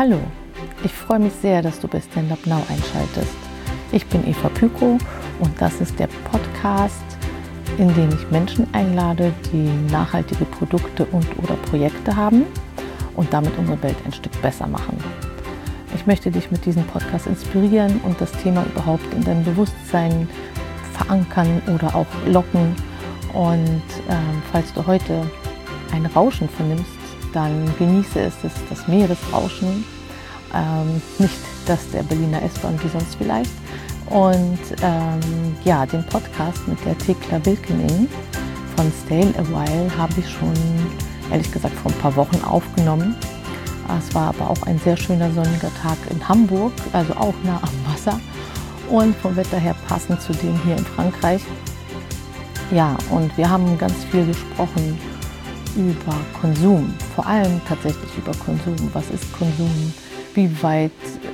Hallo, ich freue mich sehr, dass du bei Stand Up Now einschaltest. Ich bin Eva Pyko und das ist der Podcast, in dem ich Menschen einlade, die nachhaltige Produkte und/oder Projekte haben und damit unsere Welt ein Stück besser machen. Ich möchte dich mit diesem Podcast inspirieren und das Thema überhaupt in deinem Bewusstsein verankern oder auch locken. Und falls du heute ein Rauschen vernimmst, dann genieße es, das Meeresrauschen, nicht das der Berliner S-Bahn wie sonst vielleicht. Und den Podcast mit der Thekla Wilkening von Stay a While habe ich schon, ehrlich gesagt, vor ein paar Wochen aufgenommen. Es war aber auch ein sehr schöner sonniger Tag in Hamburg, also auch nah am Wasser und vom Wetter her passend zu dem hier in Frankreich. Ja, und wir haben ganz viel gesprochen über Konsum, vor allem tatsächlich über Konsum. Was ist Konsum? Wie weit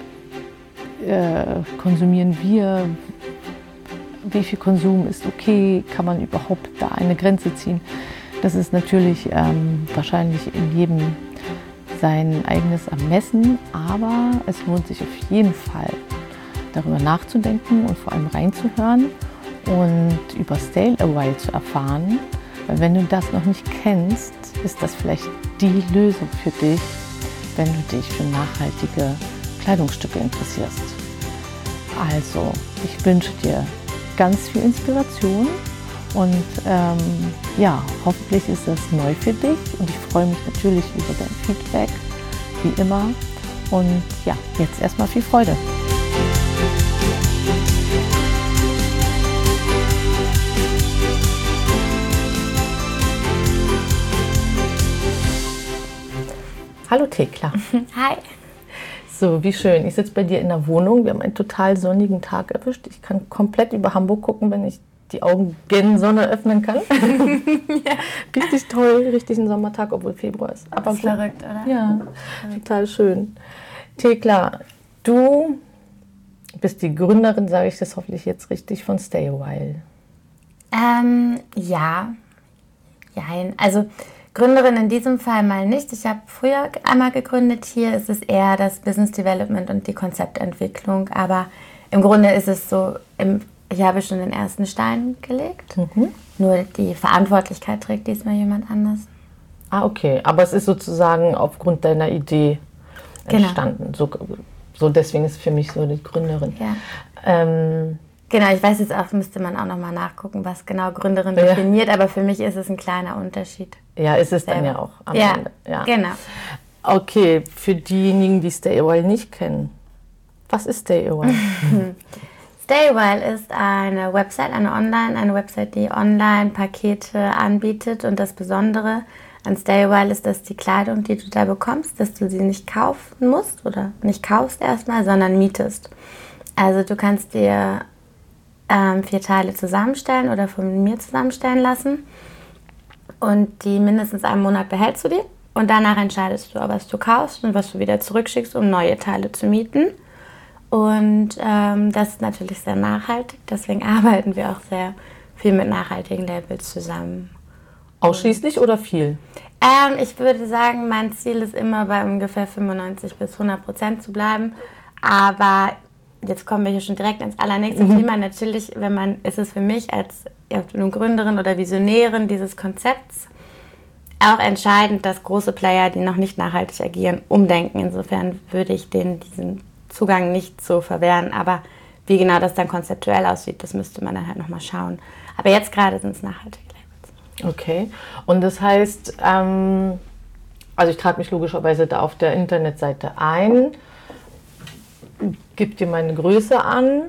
konsumieren wir? Wie viel Konsum ist okay? Kann man überhaupt da eine Grenze ziehen? Das ist natürlich wahrscheinlich in jedem sein eigenes Ermessen, aber es lohnt sich auf jeden Fall, darüber nachzudenken und vor allem reinzuhören und über Stay a While zu erfahren. Weil wenn du das noch nicht kennst, ist das vielleicht die Lösung für dich, wenn du dich für nachhaltige Kleidungsstücke interessierst. Also, ich wünsche dir ganz viel Inspiration und hoffentlich ist das neu für dich und ich freue mich natürlich über dein Feedback, wie immer. Und ja, jetzt erstmal viel Freude. Hallo Thekla. Hi. So, wie schön. Ich sitze bei dir in der Wohnung. Wir haben einen total sonnigen Tag erwischt. Ich kann komplett über Hamburg gucken, wenn ich die Augen gen Sonne öffnen kann. Ja. Richtig toll, richtig ein Sommertag, obwohl Februar ist. Aber ist verrückt, oder? Ja, verrückt. Total schön. Thekla, du bist die Gründerin, sage ich das hoffentlich jetzt richtig, von Stay a While. Ja. Jein. Also Gründerin in diesem Fall mal nicht. Ich habe früher einmal gegründet. Hier ist es eher das Business Development und die Konzeptentwicklung. Aber im Grunde ist es so, ich habe schon den ersten Stein gelegt. Mhm. Nur die Verantwortlichkeit trägt diesmal jemand anders. Ah, okay. Aber es ist sozusagen aufgrund deiner Idee entstanden. Genau. So deswegen ist für mich so die Gründerin. Ja. Genau, ich weiß jetzt auch, müsste man auch nochmal nachgucken, was genau Gründerin definiert, aber für mich ist es ein kleiner Unterschied. Ja, ist es dann ja auch am Ende. Ja, genau. Okay, für diejenigen, die Stay a While nicht kennen, was ist Stay a While? Stay a While ist eine Website, eine Website, die Online-Pakete anbietet und das Besondere an Stay a While ist, dass die Kleidung, die du da bekommst, dass du sie nicht kaufen musst oder nicht kaufst erstmal, sondern mietest. Also du kannst dir 4 Teile zusammenstellen oder von mir zusammenstellen lassen und die mindestens einen Monat behältst du die und danach entscheidest du, was du kaufst und was du wieder zurückschickst, um neue Teile zu mieten. Und das ist natürlich sehr nachhaltig, deswegen arbeiten wir auch sehr viel mit nachhaltigen Labels zusammen. Ausschließlich oder viel? Ich würde sagen, mein Ziel ist immer bei ungefähr 95-100% zu bleiben, aber jetzt kommen wir hier schon direkt ins allernächste Thema. Natürlich, ist es für mich als Gründerin oder Visionärin dieses Konzepts auch entscheidend, dass große Player, die noch nicht nachhaltig agieren, umdenken. Insofern würde ich denen diesen Zugang nicht so verwehren. Aber wie genau das dann konzeptuell aussieht, das müsste man dann halt nochmal schauen. Aber jetzt gerade sind es nachhaltige Labels. Okay. Und das heißt, also ich trage mich logischerweise da auf der Internetseite ein, gib dir meine Größe an.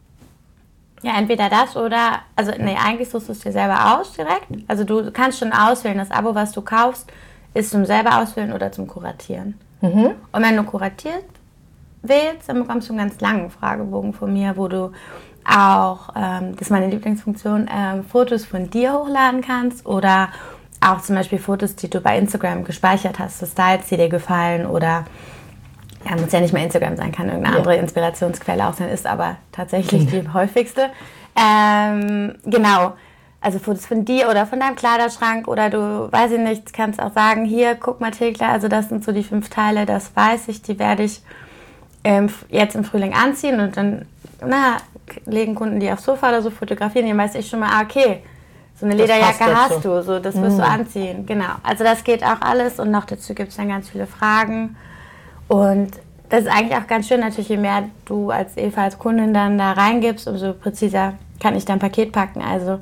Ja, entweder das oder, eigentlich suchst du es dir selber aus direkt. Also du kannst schon auswählen, das Abo, was du kaufst, ist zum selber auswählen oder zum Kuratieren. Mhm. Und wenn du kuratiert wählst, dann bekommst du einen ganz langen Fragebogen von mir, wo du auch, das ist meine Lieblingsfunktion, Fotos von dir hochladen kannst oder auch zum Beispiel Fotos, die du bei Instagram gespeichert hast, so Styles, die dir gefallen oder muss ja nicht mehr Instagram sein, kann irgendeine andere Inspirationsquelle auch sein, ist aber tatsächlich die häufigste. Genau, also Fotos von dir oder von deinem Kleiderschrank oder du, weiß ich nicht, kannst auch sagen, hier, guck mal Thekla, also das sind so die 5 Teile, das weiß ich, die werde ich jetzt im Frühling anziehen und dann legen Kunden die aufs Sofa oder so, fotografieren, dann weiß ich schon mal, okay, so eine Lederjacke hast du, so, das wirst du anziehen, genau. Also das geht auch alles und noch dazu gibt es dann ganz viele Fragen und das ist eigentlich auch ganz schön, natürlich, je mehr du als Eva, als Kundin dann da reingibst, umso präziser kann ich dein Paket packen, also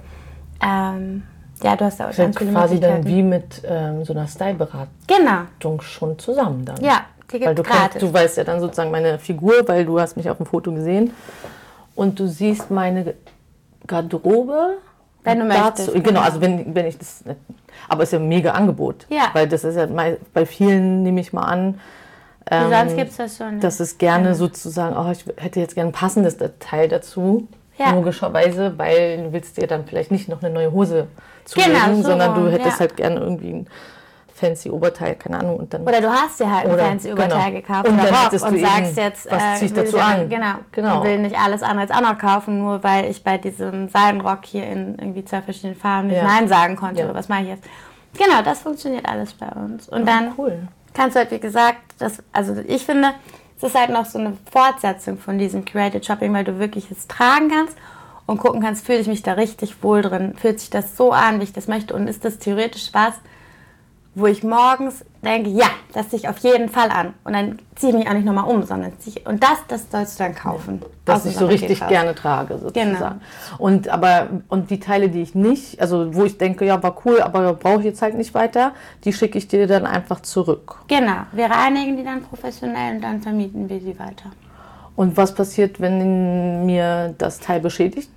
ja, du hast da auch ganz viele quasi dann wie mit so einer Style-Beratung schon zusammen dann. Ja, die gibt gratis. Du weißt ja dann sozusagen meine Figur, weil du hast mich auf dem Foto gesehen und du siehst meine Garderobe. Wenn du möchtest. Genau, also wenn ich das, aber es ist ja ein mega Angebot. Ja. Weil das ist ja bei vielen, nehme ich mal an, sonst gibt es das schon. Ne? Das ist gerne sozusagen, ich hätte jetzt gerne ein passendes Teil dazu. Ja. Logischerweise, weil du willst dir dann vielleicht nicht noch eine neue Hose zulegen, sondern du hättest halt gerne irgendwie ein fancy Oberteil, keine Ahnung. Und dann, oder du hast dir halt ein fancy Oberteil gekauft und oder Rock und sagst jetzt, was zieh ich dazu an? Genau. Und will nicht alles andere jetzt auch noch kaufen, nur weil ich bei diesem Seidenrock hier in irgendwie 2 verschiedenen Farben nicht Nein sagen konnte. Oder was mache ich jetzt? Genau, das funktioniert alles bei uns. Und dann kannst du halt, wie gesagt, also ich finde, es ist halt noch so eine Fortsetzung von diesem Curated Shopping, weil du wirklich es tragen kannst und gucken kannst, fühle ich mich da richtig wohl drin, fühlt sich das so an, wie ich das möchte und ist das theoretisch was, wo ich morgens denke, ja, das ziehe ich auf jeden Fall an. Und dann ziehe ich mich auch nicht nochmal um, sondern und das sollst du dann kaufen. Was ich so richtig gerne trage, sozusagen. Genau. Und die Teile, die ich nicht, also wo ich denke, ja, war cool, aber brauche ich jetzt halt nicht weiter, die schicke ich dir dann einfach zurück. Genau, wir reinigen die dann professionell und dann vermieten wir sie weiter. Und was passiert, wenn mir das Teil beschädigt?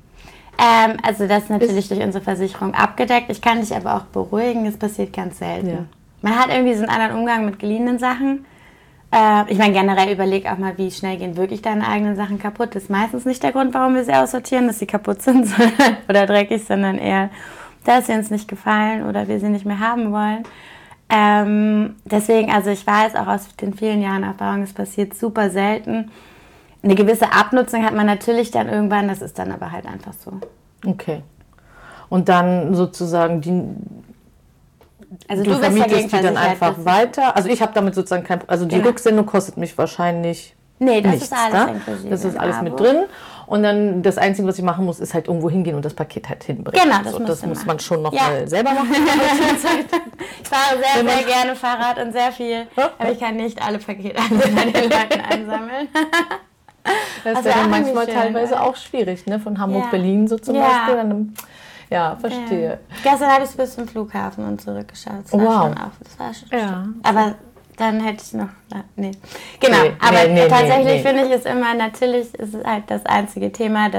Also das ist natürlich durch unsere Versicherung abgedeckt. Ich kann dich aber auch beruhigen, es passiert ganz selten. Ja. Man hat irgendwie so einen anderen Umgang mit geliehenen Sachen. Ich meine, generell überleg auch mal, wie schnell gehen wirklich deine eigenen Sachen kaputt. Das ist meistens nicht der Grund, warum wir sie aussortieren, dass sie kaputt sind oder dreckig, sondern eher, dass sie uns nicht gefallen oder wir sie nicht mehr haben wollen. Deswegen, also ich weiß auch aus den vielen Jahren Erfahrung, es passiert super selten. Eine gewisse Abnutzung hat man natürlich dann irgendwann, das ist dann aber halt einfach so. Okay. Und dann sozusagen du vermietest die dann einfach weiter? Also ich habe damit sozusagen die Rücksendung kostet mich wahrscheinlich nichts. Ist alles inklusive. Das ist alles mit drin. Und dann das Einzige, was ich machen muss, ist halt irgendwo hingehen und das Paket halt hinbringen. Genau, das muss man schon noch mal selber machen. Ich fahre sehr, sehr gerne Fahrrad und sehr viel, aber ich kann nicht alle Pakete bei den Leuten einsammeln. Das ist ja dann manchmal teilweise auch schwierig, ne? Von Hamburg-Berlin so zum Beispiel. Ja, verstehe. Gestern habe ich es bis zum Flughafen und zurückgeschaut. Das war schon aber dann hätte ich noch... Nee. Genau, tatsächlich finde ich es immer... Natürlich ist es halt das einzige Thema,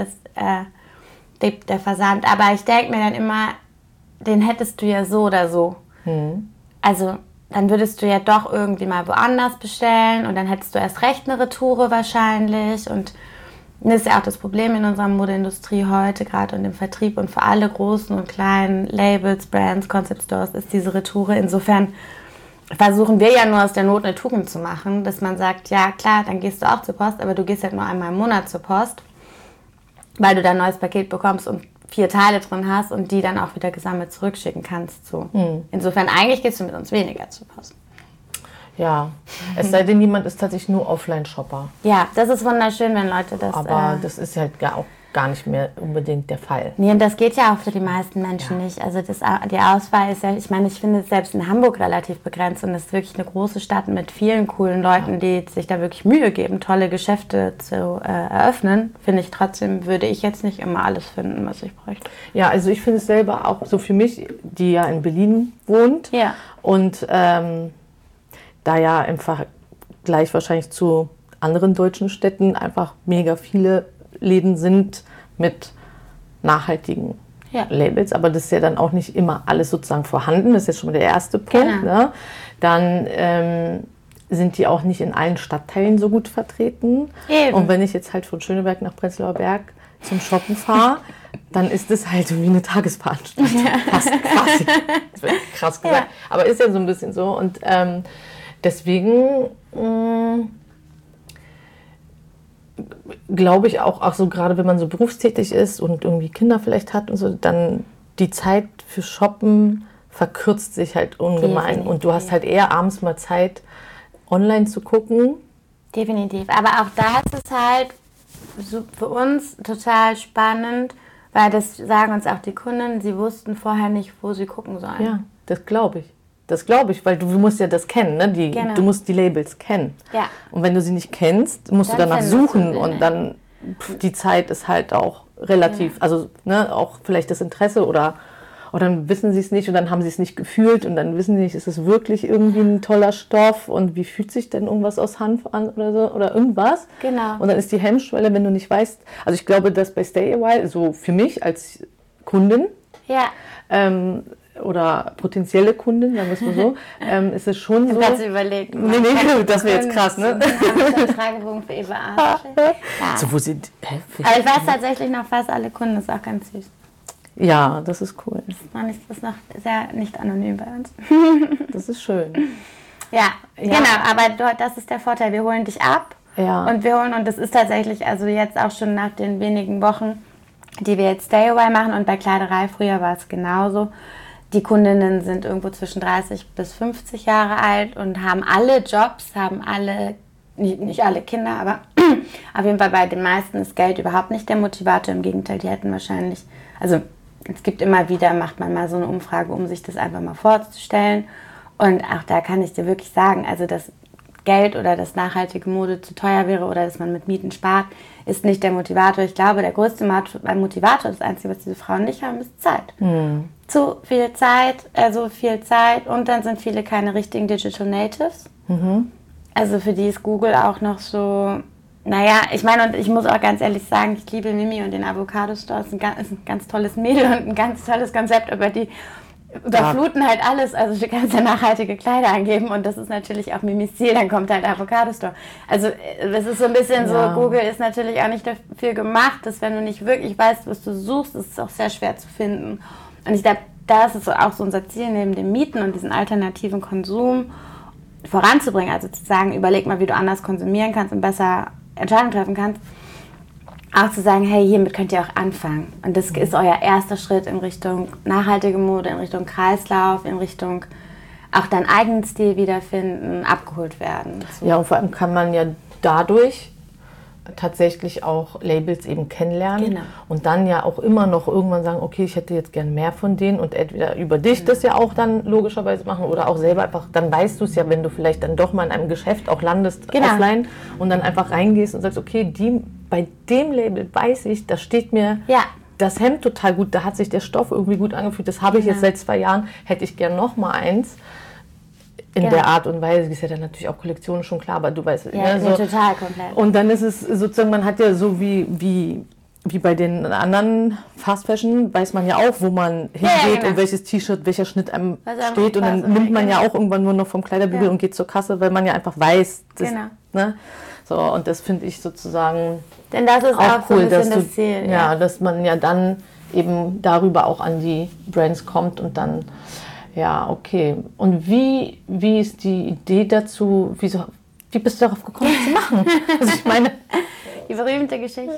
der Versand. Aber ich denke mir dann immer, den hättest du ja so oder so. Also... Dann würdest du ja doch irgendwie mal woanders bestellen und dann hättest du erst recht eine Retoure wahrscheinlich. Und das ist ja auch das Problem in unserer Modeindustrie heute, gerade und im Vertrieb und für alle großen und kleinen Labels, Brands, Concept Stores ist diese Retoure. Insofern versuchen wir ja nur aus der Not eine Tugend zu machen, dass man sagt, ja klar, dann gehst du auch zur Post, aber du gehst halt nur einmal im Monat zur Post, weil du dann ein neues Paket bekommst und 4 Teile drin hast und die dann auch wieder gesammelt zurückschicken kannst. So. Insofern, eigentlich gehst du mit uns weniger zur Post. Ja, es sei denn, jemand ist tatsächlich nur Offline-Shopper. Ja, das ist wunderschön, wenn Leute das... Aber das ist halt auch gar nicht mehr unbedingt der Fall. Nee, und das geht ja auch für die meisten Menschen nicht. Also die Auswahl ist ja, ich meine, ich finde es selbst in Hamburg relativ begrenzt und es ist wirklich eine große Stadt mit vielen coolen Leuten, die sich da wirklich Mühe geben, tolle Geschäfte zu eröffnen. Finde ich trotzdem, würde ich jetzt nicht immer alles finden, was ich bräuchte. Ja, also ich finde es selber auch so für mich, die ja in Berlin wohnt und da ja einfach gleich wahrscheinlich zu anderen deutschen Städten einfach mega viele Läden sind mit nachhaltigen Labels, aber das ist ja dann auch nicht immer alles sozusagen vorhanden, das ist jetzt schon mal der erste Punkt. Genau. Ne? Dann sind die auch nicht in allen Stadtteilen so gut vertreten. Eben. Und wenn ich jetzt halt von Schöneberg nach Prenzlauer Berg zum Shoppen fahre, dann ist das halt wie eine Tagesveranstaltung. Fast quasi. Das wird krass gesagt. Aber ist ja so ein bisschen so. Und deswegen glaube ich auch so gerade wenn man so berufstätig ist und irgendwie Kinder vielleicht hat und so, dann die Zeit für Shoppen verkürzt sich halt ungemein. Definitiv. Und du hast halt eher abends mal Zeit, online zu gucken. Definitiv. Aber auch da ist es halt so für uns total spannend, weil das sagen uns auch die Kunden, sie wussten vorher nicht, wo sie gucken sollen. Ja, das glaube ich. Das glaube ich, weil du musst ja das kennen, ne? Genau. Du musst die Labels kennen. Ja. Und wenn du sie nicht kennst, musst Dann du danach findest du suchen sie und nicht. dann die Zeit ist halt auch relativ, also ne, auch vielleicht das Interesse oder dann wissen sie es nicht und dann haben sie es nicht gefühlt und dann wissen sie nicht, ist es wirklich irgendwie ein toller Stoff und wie fühlt sich denn irgendwas aus Hanf an oder so oder irgendwas. Genau. Und dann ist die Hemmschwelle, wenn du nicht weißt, also ich glaube, dass bei Stay a While, so für mich als Kundin, Ja. oder potenzielle Kundin, sagen wir es mal so, ist es schon so. Kannst du überlegen. Nee, das wäre jetzt krass, ne? Den Fragebogen für Eva A. Ja. So, wo sind. Aber ich weiß tatsächlich noch fast alle Kunden, das ist auch ganz süß. Ja, das ist cool. Das ist noch sehr nicht anonym bei uns. Das ist schön. Ja, genau, aber das ist der Vorteil. Wir holen dich ab Ja. und das ist tatsächlich, also jetzt auch schon nach den wenigen Wochen, die wir jetzt Stay Away machen und bei Kleiderei, früher war es genauso. Die Kundinnen sind irgendwo zwischen 30 bis 50 Jahre alt und haben alle Jobs, haben alle, nicht alle Kinder, aber auf jeden Fall bei den meisten ist Geld überhaupt nicht der Motivator. Im Gegenteil, die hätten wahrscheinlich, also es gibt immer wieder, macht man mal so eine Umfrage, um sich das einfach mal vorzustellen. Und auch da kann ich dir wirklich sagen, also dass Geld oder dass nachhaltige Mode zu teuer wäre oder dass man mit Mieten spart, ist nicht der Motivator. Ich glaube, der größte Motivator, das Einzige, was diese Frauen nicht haben, ist Zeit. Zu viel Zeit, viel Zeit und dann sind viele keine richtigen Digital Natives. Also für die ist Google auch noch so, naja, ich meine, und ich muss auch ganz ehrlich sagen, ich liebe Mimi und den Avocado Store, ist ein ganz tolles Mädel und ein ganz tolles Konzept, aber die überfluten halt alles, also du kannst ja nachhaltige Kleider angeben und das ist natürlich auch Mimis Ziel, dann kommt halt Avocado Store. Also das ist so ein bisschen so, Google ist natürlich auch nicht dafür gemacht, dass wenn du nicht wirklich weißt, was du suchst, ist es auch sehr schwer zu finden. Und ich glaube, da ist es auch so unser Ziel, neben dem Mieten und diesen alternativen Konsum voranzubringen, also zu sagen, überleg mal, wie du anders konsumieren kannst und besser Entscheidungen treffen kannst. Auch zu sagen, hey, hiermit könnt ihr auch anfangen. Und das ist euer erster Schritt in Richtung nachhaltige Mode, in Richtung Kreislauf, in Richtung auch deinen eigenen Stil wiederfinden, abgeholt werden. So. Ja, und vor allem kann man ja dadurch tatsächlich auch Labels eben kennenlernen Genau. und dann ja auch immer noch irgendwann sagen, okay, ich hätte jetzt gern mehr von denen und entweder über dich das ja auch dann logischerweise machen oder auch selber einfach, dann weißt du es ja, wenn du vielleicht dann doch mal in einem Geschäft auch landest, offline und dann einfach reingehst und sagst, okay, bei dem Label weiß ich, da steht mir das Hemd total gut, da hat sich der Stoff irgendwie gut angefühlt, das habe ich jetzt seit 2 Jahren, hätte ich gern noch mal eins. In der Art und Weise, ist ja dann natürlich auch Kollektionen schon klar, aber du weißt, ja, ne, so. total komplett. Und dann ist es sozusagen, man hat ja so wie bei den anderen Fast Fashion, weiß man ja auch, wo man hingeht und welches T-Shirt, welcher Schnitt einem steht und dann nimmt man ja auch irgendwann nur noch vom Kleiderbügel und geht zur Kasse, weil man ja einfach weiß, das, ne? So, und das finde ich sozusagen denn das ist auch cool, so ein bisschen das Ziel. Ja, dass man ja dann eben darüber auch an die Brands kommt und dann ja, okay. Und wie ist die Idee dazu, wie bist du darauf gekommen, das zu machen? Also ich meine... Die berühmte Geschichte.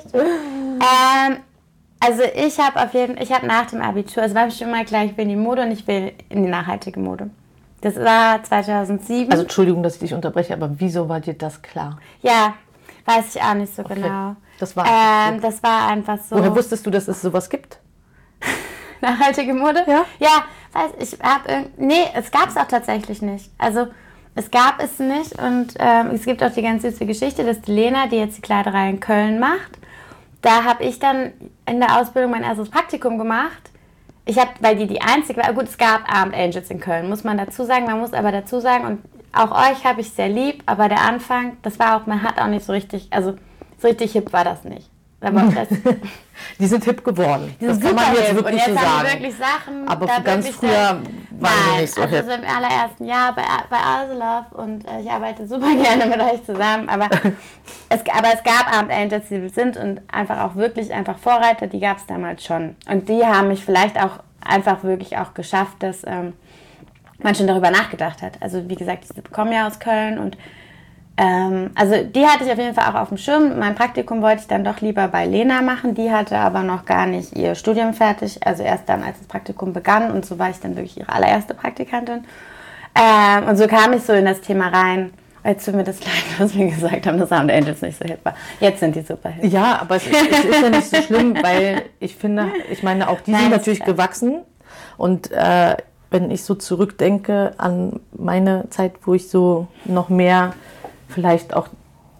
Also ich habe nach dem Abitur, also war ich schon mal klar, ich will in die Mode und ich will in die nachhaltige Mode. Das war 2007. Also Entschuldigung, dass ich dich unterbreche, aber wieso war dir das klar? Ja, weiß ich auch nicht so genau. Das war einfach so. Woher wusstest du, dass es sowas gibt? Nachhaltige Mode? Ja. Ja, es gab es auch tatsächlich nicht. Also es gab es nicht und es gibt auch die ganz süße Geschichte, dass die Lena, die jetzt die Kleiderei in Köln macht, da habe ich dann in der Ausbildung mein erstes Praktikum gemacht. Weil die einzige war, gut, es gab Armed Angels in Köln, muss man dazu sagen. Man muss aber dazu sagen, und auch euch habe ich sehr lieb, aber der Anfang, man hat auch nicht so richtig, also so richtig hip war das nicht. Die sind hip geworden. Das kann man jetzt wirklich so sagen. Und jetzt haben die wirklich Sachen. Aber ganz früher waren die nicht so hip. Also im allerersten Jahr bei Arselove und ich arbeite super gerne mit euch zusammen. Aber es gab Armed Angels, die sind und einfach auch wirklich einfach Vorreiter, die gab es damals schon. Und die haben mich vielleicht auch einfach wirklich auch geschafft, dass man schon darüber nachgedacht hat. Also wie gesagt, die kommen ja aus Köln und Also die hatte ich auf jeden Fall auch auf dem Schirm. Mein Praktikum wollte ich dann doch lieber bei Lena machen. Die hatte aber noch gar nicht ihr Studium fertig. Also erst dann, als das Praktikum begann. Und so war ich dann wirklich ihre allererste Praktikantin. Und so kam ich so in das Thema rein. Jetzt tut mir das leid, was wir gesagt haben, dass Sound Angels nicht so hip war. Jetzt sind die super hip. Ja, aber es ist ja nicht so schlimm, weil ich meine, auch die sind natürlich gewachsen. Und wenn ich so zurückdenke an meine Zeit, wo ich so noch mehr vielleicht auch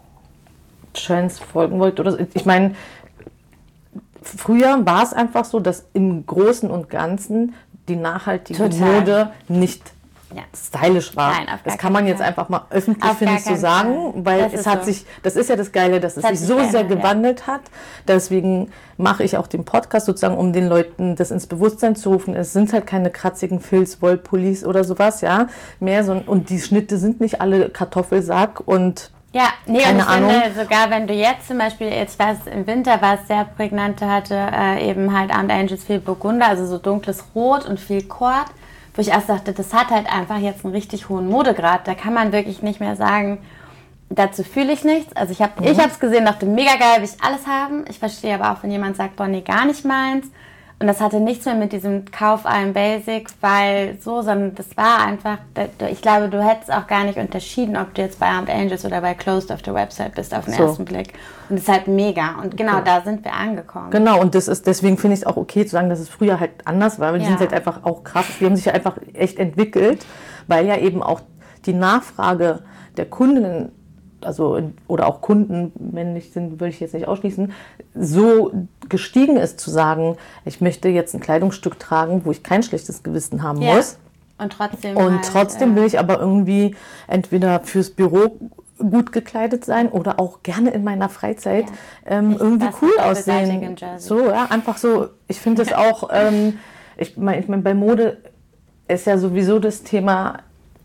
Trends folgen wollte oder so. Ich meine, früher war es einfach so, dass im Großen und Ganzen die nachhaltige Mode nicht stylisch war. Nein, das kann man jetzt einfach mal öffentlich, finde ich, so sagen, weil das ist ja das Geile, dass es sich so sehr gewandelt hat. Deswegen mache ich auch den Podcast sozusagen, um den Leuten das ins Bewusstsein zu rufen. Es sind halt keine kratzigen Filz-Wollpullis oder sowas, ja, mehr so, und die Schnitte sind nicht alle Kartoffelsack und ja, nee, keine und ich Ahnung. Finde, sogar wenn du jetzt zum Beispiel, ich weiß, im Winter war es sehr prägnant, hatte eben halt Armed Angels viel Burgunder, also so dunkles Rot und viel Kord, wo ich erst dachte, das hat halt einfach jetzt einen richtig hohen Modegrad. Da kann man wirklich nicht mehr sagen, dazu fühle ich nichts. Also ich habe es gesehen, dachte, mega geil, will ich alles haben. Ich verstehe aber auch, wenn jemand sagt, boah, nee, gar nicht meins. Und das hatte nichts mehr mit diesem Kauf einem Basic, sondern das war einfach, ich glaube, du hättest auch gar nicht unterschieden, ob du jetzt bei Armed Angels oder bei Closed auf der Website bist auf den ersten Blick. Und das ist halt mega. Und genau da sind wir angekommen. Genau, und deswegen finde ich es auch okay zu sagen, dass es früher halt anders war, weil die sind halt einfach auch krass. Die haben sich ja einfach echt entwickelt, weil ja eben auch die Nachfrage der Kundinnen, oder auch Kunden, männlich sind, würde ich jetzt nicht ausschließen, so gestiegen ist zu sagen, ich möchte jetzt ein Kleidungsstück tragen, wo ich kein schlechtes Gewissen haben muss. Und trotzdem will ich aber irgendwie entweder fürs Büro gut gekleidet sein oder auch gerne in meiner Freizeit irgendwie cool aussehen. So, ja, einfach so. Ich finde das auch, ich meine, bei Mode ist ja sowieso das Thema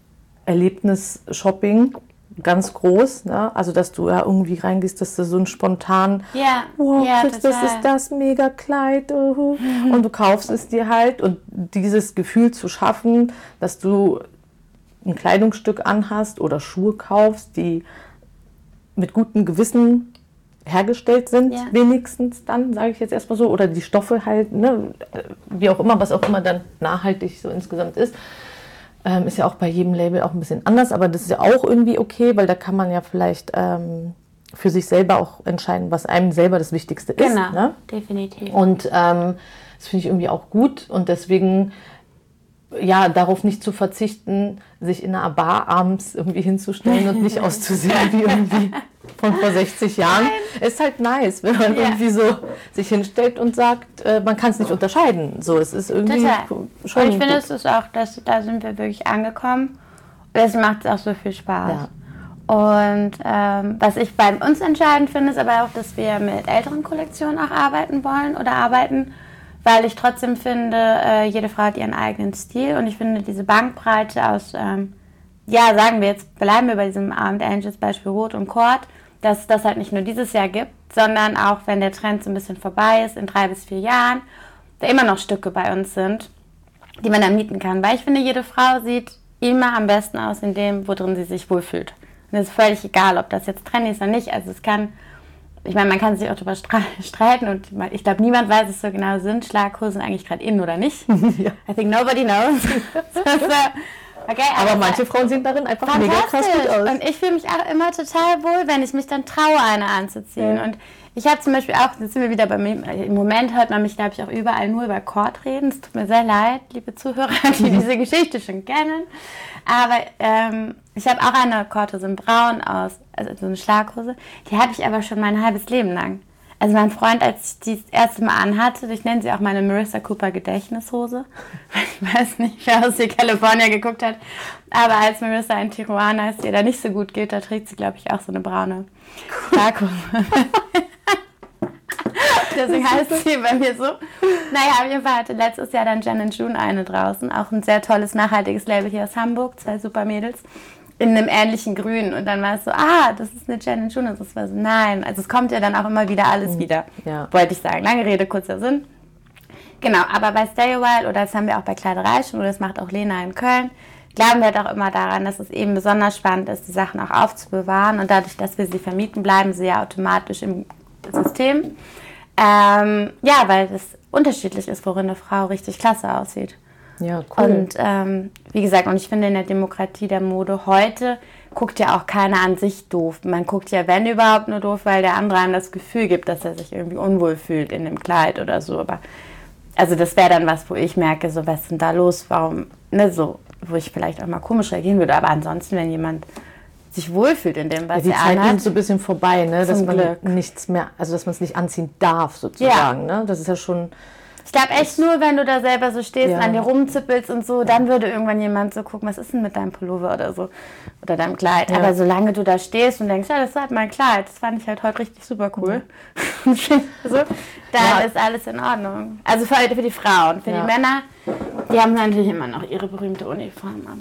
Erlebnis-Shopping ganz groß, ne? Also dass du ja irgendwie reingehst, dass du so ein spontan kriegst, das ist das mega Kleid und du kaufst es dir halt, und dieses Gefühl zu schaffen, dass du ein Kleidungsstück anhast oder Schuhe kaufst, die mit gutem Gewissen hergestellt sind, wenigstens dann, sage ich jetzt erstmal so, oder die Stoffe halt, ne? Wie auch immer, was auch immer dann nachhaltig so insgesamt ist. Ist ja auch bei jedem Label auch ein bisschen anders, aber das ist ja auch irgendwie okay, weil da kann man ja vielleicht für sich selber auch entscheiden, was einem selber das Wichtigste ist. Genau, ne? Definitiv. Und das finde ich irgendwie auch gut, und deswegen darauf nicht zu verzichten, sich in einer Bar abends irgendwie hinzustellen und nicht auszusehen wie irgendwie von vor 60 Jahren. Ist halt nice, wenn man irgendwie so sich hinstellt und sagt, man kann es nicht unterscheiden. So, es ist irgendwie schon. Und ich finde, es ist auch, da sind wir wirklich angekommen. Das macht es auch so viel Spaß. Ja. Und was ich bei uns entscheidend finde, ist aber auch, dass wir mit älteren Kollektionen auch arbeiten wollen oder arbeiten, weil ich trotzdem finde, jede Frau hat ihren eigenen Stil, und ich finde diese Bandbreite aus, sagen wir jetzt, bleiben wir bei diesem Armed Angels Beispiel Rot und Kord, dass es das halt nicht nur dieses Jahr gibt, sondern auch, wenn der Trend so ein bisschen vorbei ist, in 3 bis 4 Jahren, da immer noch Stücke bei uns sind, die man dann mieten kann. Weil ich finde, jede Frau sieht immer am besten aus in dem, worin sie sich wohlfühlt. Und es ist völlig egal, ob das jetzt trendy ist oder nicht. Also man kann sich auch darüber streiten, und ich glaube, niemand weiß es so genau, sind Schlaghosen eigentlich gerade in oder nicht. Ja. I think nobody knows. Okay, aber manche Frauen sehen darin einfach mega krass gut aus. Und ich fühle mich auch immer total wohl, wenn ich mich dann traue, eine anzuziehen. Ja. Und ich habe zum Beispiel auch, jetzt sind wir wieder bei mir, im Moment hört man mich, glaube ich, auch überall nur über Kord reden. Es tut mir sehr leid, liebe Zuhörer, die diese Geschichte schon kennen. Aber ich habe auch eine Kordhose in Braun also so eine Schlaghose. Die habe ich aber schon mein halbes Leben lang. Also mein Freund, als ich die das erste Mal anhatte, ich nenne sie auch meine Marissa Cooper Gedächtnishose. Ich weiß nicht, wer aus der California geguckt hat. Aber als Marissa in Tijuana ist, ihr da nicht so gut geht, da trägt sie, glaube ich, auch so eine braune Schlaghose. Deswegen heißt sie bei mir so. Naja, auf jeden Fall hatte letztes Jahr dann Jen & June eine draußen. Auch ein sehr tolles, nachhaltiges Label hier aus Hamburg. 2 super Mädels. In einem ähnlichen Grün. Und dann war es so, das ist eine Jen & June. Und das war so, nein. Also es kommt ja dann auch immer wieder alles wieder. Ja. Wollte ich sagen. Lange Rede, kurzer Sinn. Genau, aber bei Stay a While, oder das haben wir auch bei Kleiderei schon, oder das macht auch Lena in Köln, glauben wir doch immer daran, dass es eben besonders spannend ist, die Sachen auch aufzubewahren. Und dadurch, dass wir sie vermieten, bleiben sie ja automatisch im System. Weil das unterschiedlich ist, worin eine Frau richtig klasse aussieht. Ja, cool. Und wie gesagt, und ich finde, in der Demokratie der Mode heute guckt ja auch keiner an sich doof. Man guckt ja, wenn überhaupt, nur doof, weil der andere einem das Gefühl gibt, dass er sich irgendwie unwohl fühlt in dem Kleid oder so. Aber also das wäre dann was, wo ich merke, so, was ist denn da los? Warum, so, wo ich vielleicht auch mal komisch reagieren würde. Aber ansonsten, wenn jemand sich wohlfühlt in dem, was die er Zeit anhat. ist so ein bisschen vorbei, ne? Dass man Glück. nichts mehr, also dass man es nicht anziehen darf, sozusagen. Ne? Das ist ja schon. Ich glaube echt nur, wenn du da selber so stehst und an dir rumzippelst und so, dann würde irgendwann jemand so gucken, was ist denn mit deinem Pullover oder so, oder deinem Kleid. Ja. Aber solange du da stehst und denkst, ja, das ist halt mein Kleid, das fand ich halt heute richtig super cool, dann ist alles in Ordnung. Also für die Frauen, für die Männer, die haben natürlich immer noch ihre berühmte Uniform, aber...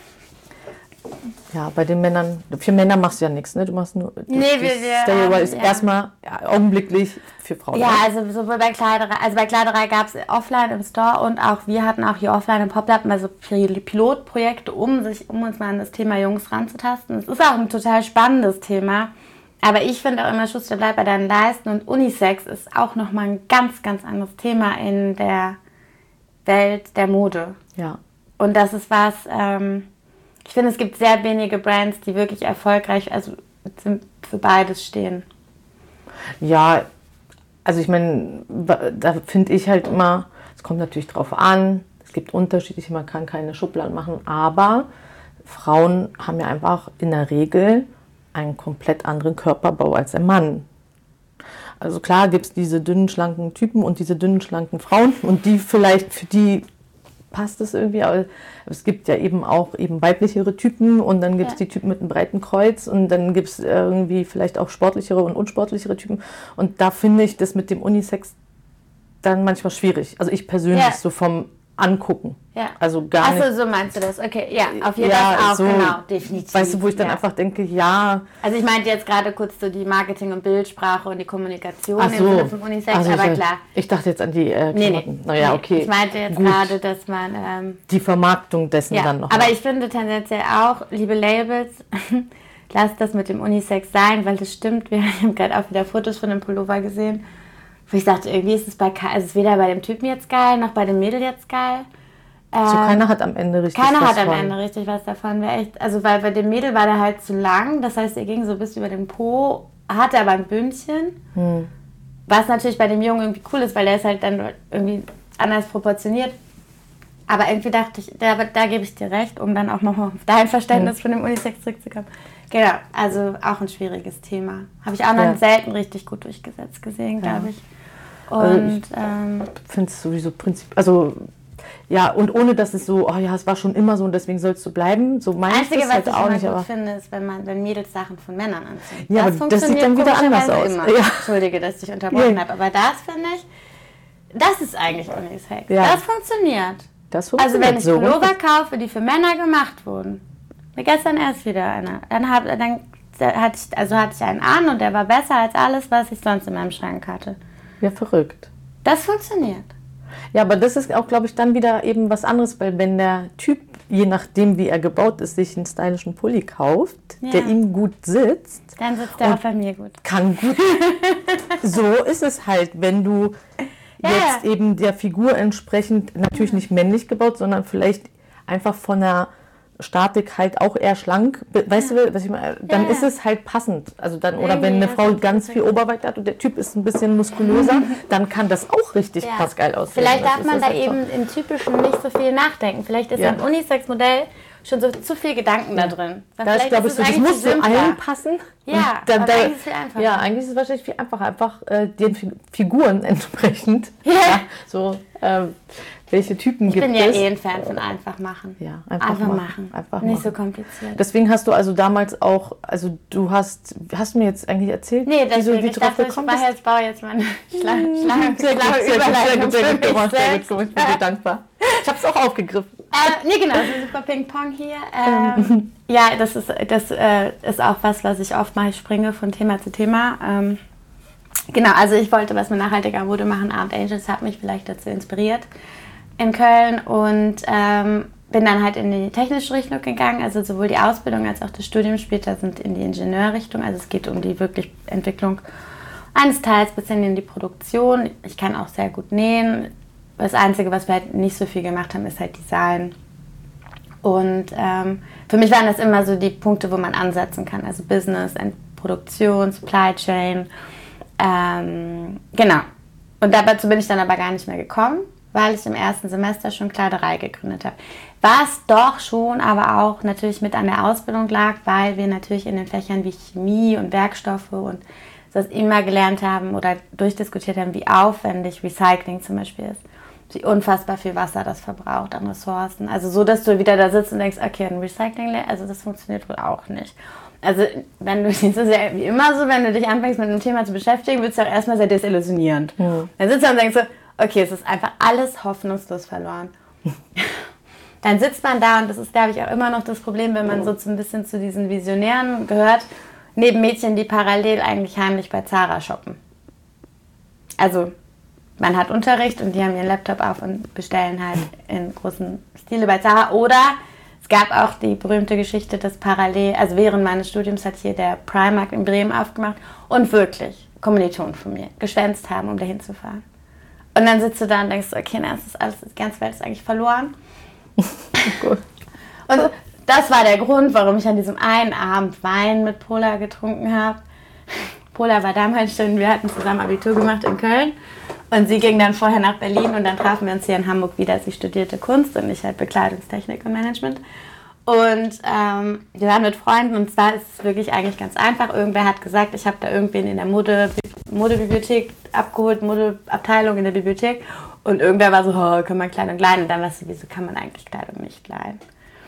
Ja, bei den Männern, für Männer machst du ja nichts, ne? Du machst nur. Stay Away ist erstmal augenblicklich für Frauen. Ja, also sowohl bei Kleiderei, bei Kleiderei gab es offline im Store und auch wir hatten auch hier offline im Poplab mal so Pilotprojekte, um uns mal an das Thema Jungs ranzutasten. Es ist auch ein total spannendes Thema, aber ich finde auch immer, Schuster, bleib bei deinen Leisten, und Unisex ist auch nochmal ein ganz, ganz anderes Thema in der Welt der Mode. Ja. Und das ist was, ich finde, es gibt sehr wenige Brands, die wirklich erfolgreich für beides stehen. Ja, also ich meine, da finde ich halt immer, es kommt natürlich drauf an, es gibt unterschiedliche, man kann keine Schubladen machen, aber Frauen haben ja einfach in der Regel einen komplett anderen Körperbau als ein Mann. Also klar gibt es diese dünnen, schlanken Typen und diese dünnen, schlanken Frauen und die vielleicht, für die passt es irgendwie, aber es gibt ja eben auch weiblichere Typen und dann gibt es die Typen mit einem breiten Kreuz und dann gibt es irgendwie vielleicht auch sportlichere und unsportlichere Typen und da finde ich das mit dem Unisex dann manchmal schwierig. Also ich persönlich so vom Angucken. Ja. Also gar nicht. Achso, so meinst du das? Okay, ja, auf jeden Fall auch, so, genau, definitiv. Weißt du, wo ich dann einfach denke, ja. Also ich meinte jetzt gerade kurz so die Marketing- und Bildsprache und die Kommunikation im Sinne vom Unisex, aber klar. Ich dachte jetzt an die Klamotten. Nee. Naja, okay. Ich meinte jetzt gerade, dass man... die Vermarktung dessen dann noch. Aber ich finde tendenziell auch, liebe Labels, lasst das mit dem Unisex sein, weil das stimmt. Wir haben gerade auch wieder Fotos von dem Pullover gesehen, wo ich dachte, irgendwie ist es ist weder bei dem Typen jetzt geil, noch bei dem Mädel jetzt geil. Also keiner hat am Ende richtig was davon. Keiner hat am Ende richtig was davon. Weil bei dem Mädel war der halt zu lang, das heißt, er ging so bis über den Po, hatte aber ein Bündchen. Was natürlich bei dem Jungen irgendwie cool ist, weil der ist halt dann irgendwie anders proportioniert. Aber irgendwie dachte ich, da gebe ich dir recht, um dann auch nochmal auf dein Verständnis von dem Unisex zurückzukommen. Genau, also auch ein schwieriges Thema. Habe ich auch noch selten richtig gut durchgesetzt gesehen, glaube ich. Und also ich finde es sowieso ja, und ohne dass es so, es war schon immer so und deswegen soll es so bleiben. So meine ich das halt auch nicht. Was ich gut finde, ist, wenn Mädels Sachen von Männern anziehen. Ja, aber das sieht dann wieder anders aus. Immer. Ja. Entschuldige, dass ich dich unterbrochen habe, aber das finde ich, das ist eigentlich Unisex. Ja. Das funktioniert. Also wenn ich Pullover kaufe, die für Männer gemacht wurden, gestern erst wieder einer, dann hatte ich einen an und der war besser als alles, was ich sonst in meinem Schrank hatte. Ja, verrückt. Das funktioniert. Ja, aber das ist auch, glaube ich, dann wieder eben was anderes, weil wenn der Typ, je nachdem wie er gebaut ist, sich einen stylischen Pulli kauft, der ihm gut sitzt. Dann sitzt er auch bei mir gut. Kann gut. So ist es halt, wenn du jetzt eben der Figur entsprechend, natürlich nicht männlich gebaut, sondern vielleicht einfach von der Statik halt auch eher schlank, weißt du, was ich meine? Dann ist es halt passend. Also dann, oder wenn eine Frau ganz viel Oberweite hat und der Typ ist ein bisschen muskulöser, dann kann das auch richtig geil aussehen. Vielleicht darf man da eben im Typischen nicht so viel nachdenken. Vielleicht ist ein Unisex-Modell schon so zu viel Gedanken da drin. Da ist, glaube ich, so, das muss zu allen passen. Ja, aber eigentlich ist es viel einfacher. Ja, eigentlich ist es wahrscheinlich viel einfacher. Einfach den Figuren entsprechend. So, welche Typen gibt es? Ich bin ja ein Fan von einfach machen. Ja, einfach machen. Nicht so kompliziert. Deswegen hast du also damals auch, also hast du mir jetzt eigentlich erzählt, nee, deswegen, wie du drauf gekommen bist? Ich baue jetzt meine schlaue Sehr gut, ich bin dir dankbar. Ich habe es auch aufgegriffen. Nee, genau, so super Ping-Pong hier. Ja, das ist auch was ich oft mache. Ich springe von Thema zu Thema. Genau, also ich wollte was mit nachhaltiger Mode machen. Art Angels hat mich vielleicht dazu inspiriert in Köln und bin dann halt in die technische Richtung gegangen, also sowohl die Ausbildung als auch das Studium später sind in die Ingenieurrichtung, also es geht um die wirklich Entwicklung eines Teils bis hin in die Produktion. Ich kann auch sehr gut nähen. Das Einzige, was wir halt nicht so viel gemacht haben, ist halt Design. Und für mich waren das immer so die Punkte, wo man ansetzen kann, also Business, Produktion, Supply Chain, genau. Und dazu bin ich dann aber gar nicht mehr gekommen, weil ich im ersten Semester schon Kleiderei gegründet habe. Was doch schon aber auch natürlich mit an der Ausbildung lag, weil wir natürlich in den Fächern wie Chemie und Werkstoffe und das immer gelernt haben oder durchdiskutiert haben, wie aufwendig Recycling zum Beispiel ist. Wie unfassbar viel Wasser das verbraucht an Ressourcen. Also so, dass du wieder da sitzt und denkst, okay, ein Recycling, also das funktioniert wohl auch nicht. Also wenn du, das ist ja wie immer so, wenn du dich anfängst mit einem Thema zu beschäftigen, wird es ja auch erstmal sehr desillusionierend. Mhm. Dann sitzt du und denkst so, okay, es ist einfach alles hoffnungslos verloren. Dann sitzt man da und das ist, glaube ich, auch immer noch das Problem, wenn man so ein bisschen zu diesen Visionären gehört, neben Mädchen, die parallel eigentlich heimlich bei Zara shoppen. Also man hat Unterricht und die haben ihren Laptop auf und bestellen halt in großen Stile bei Zara. Oder es gab auch die berühmte Geschichte, dass parallel, also während meines Studiums hat hier der Primark in Bremen aufgemacht und wirklich Kommilitonen von mir geschwänzt haben, um dahin zu fahren. Und dann sitzt du da und denkst, okay, na, das ist alles, die ganze Welt ist eigentlich verloren. Gut. Und das war der Grund, warum ich an diesem einen Abend Wein mit Pola getrunken habe. Pola war damals schon, wir hatten zusammen Abitur gemacht in Köln und sie ging dann vorher nach Berlin und dann trafen wir uns hier in Hamburg wieder. Sie studierte Kunst und ich halt Bekleidungstechnik und Management. Und wir waren mit Freunden und zwar ist es wirklich eigentlich ganz einfach. Irgendwer hat gesagt, ich habe da irgendwen in der Modebibliothek abgeholt, Modeabteilung in der Bibliothek und irgendwer war so, oh, kann man Kleidung leihen? Und dann war es so, wieso kann man eigentlich Kleidung nicht leihen?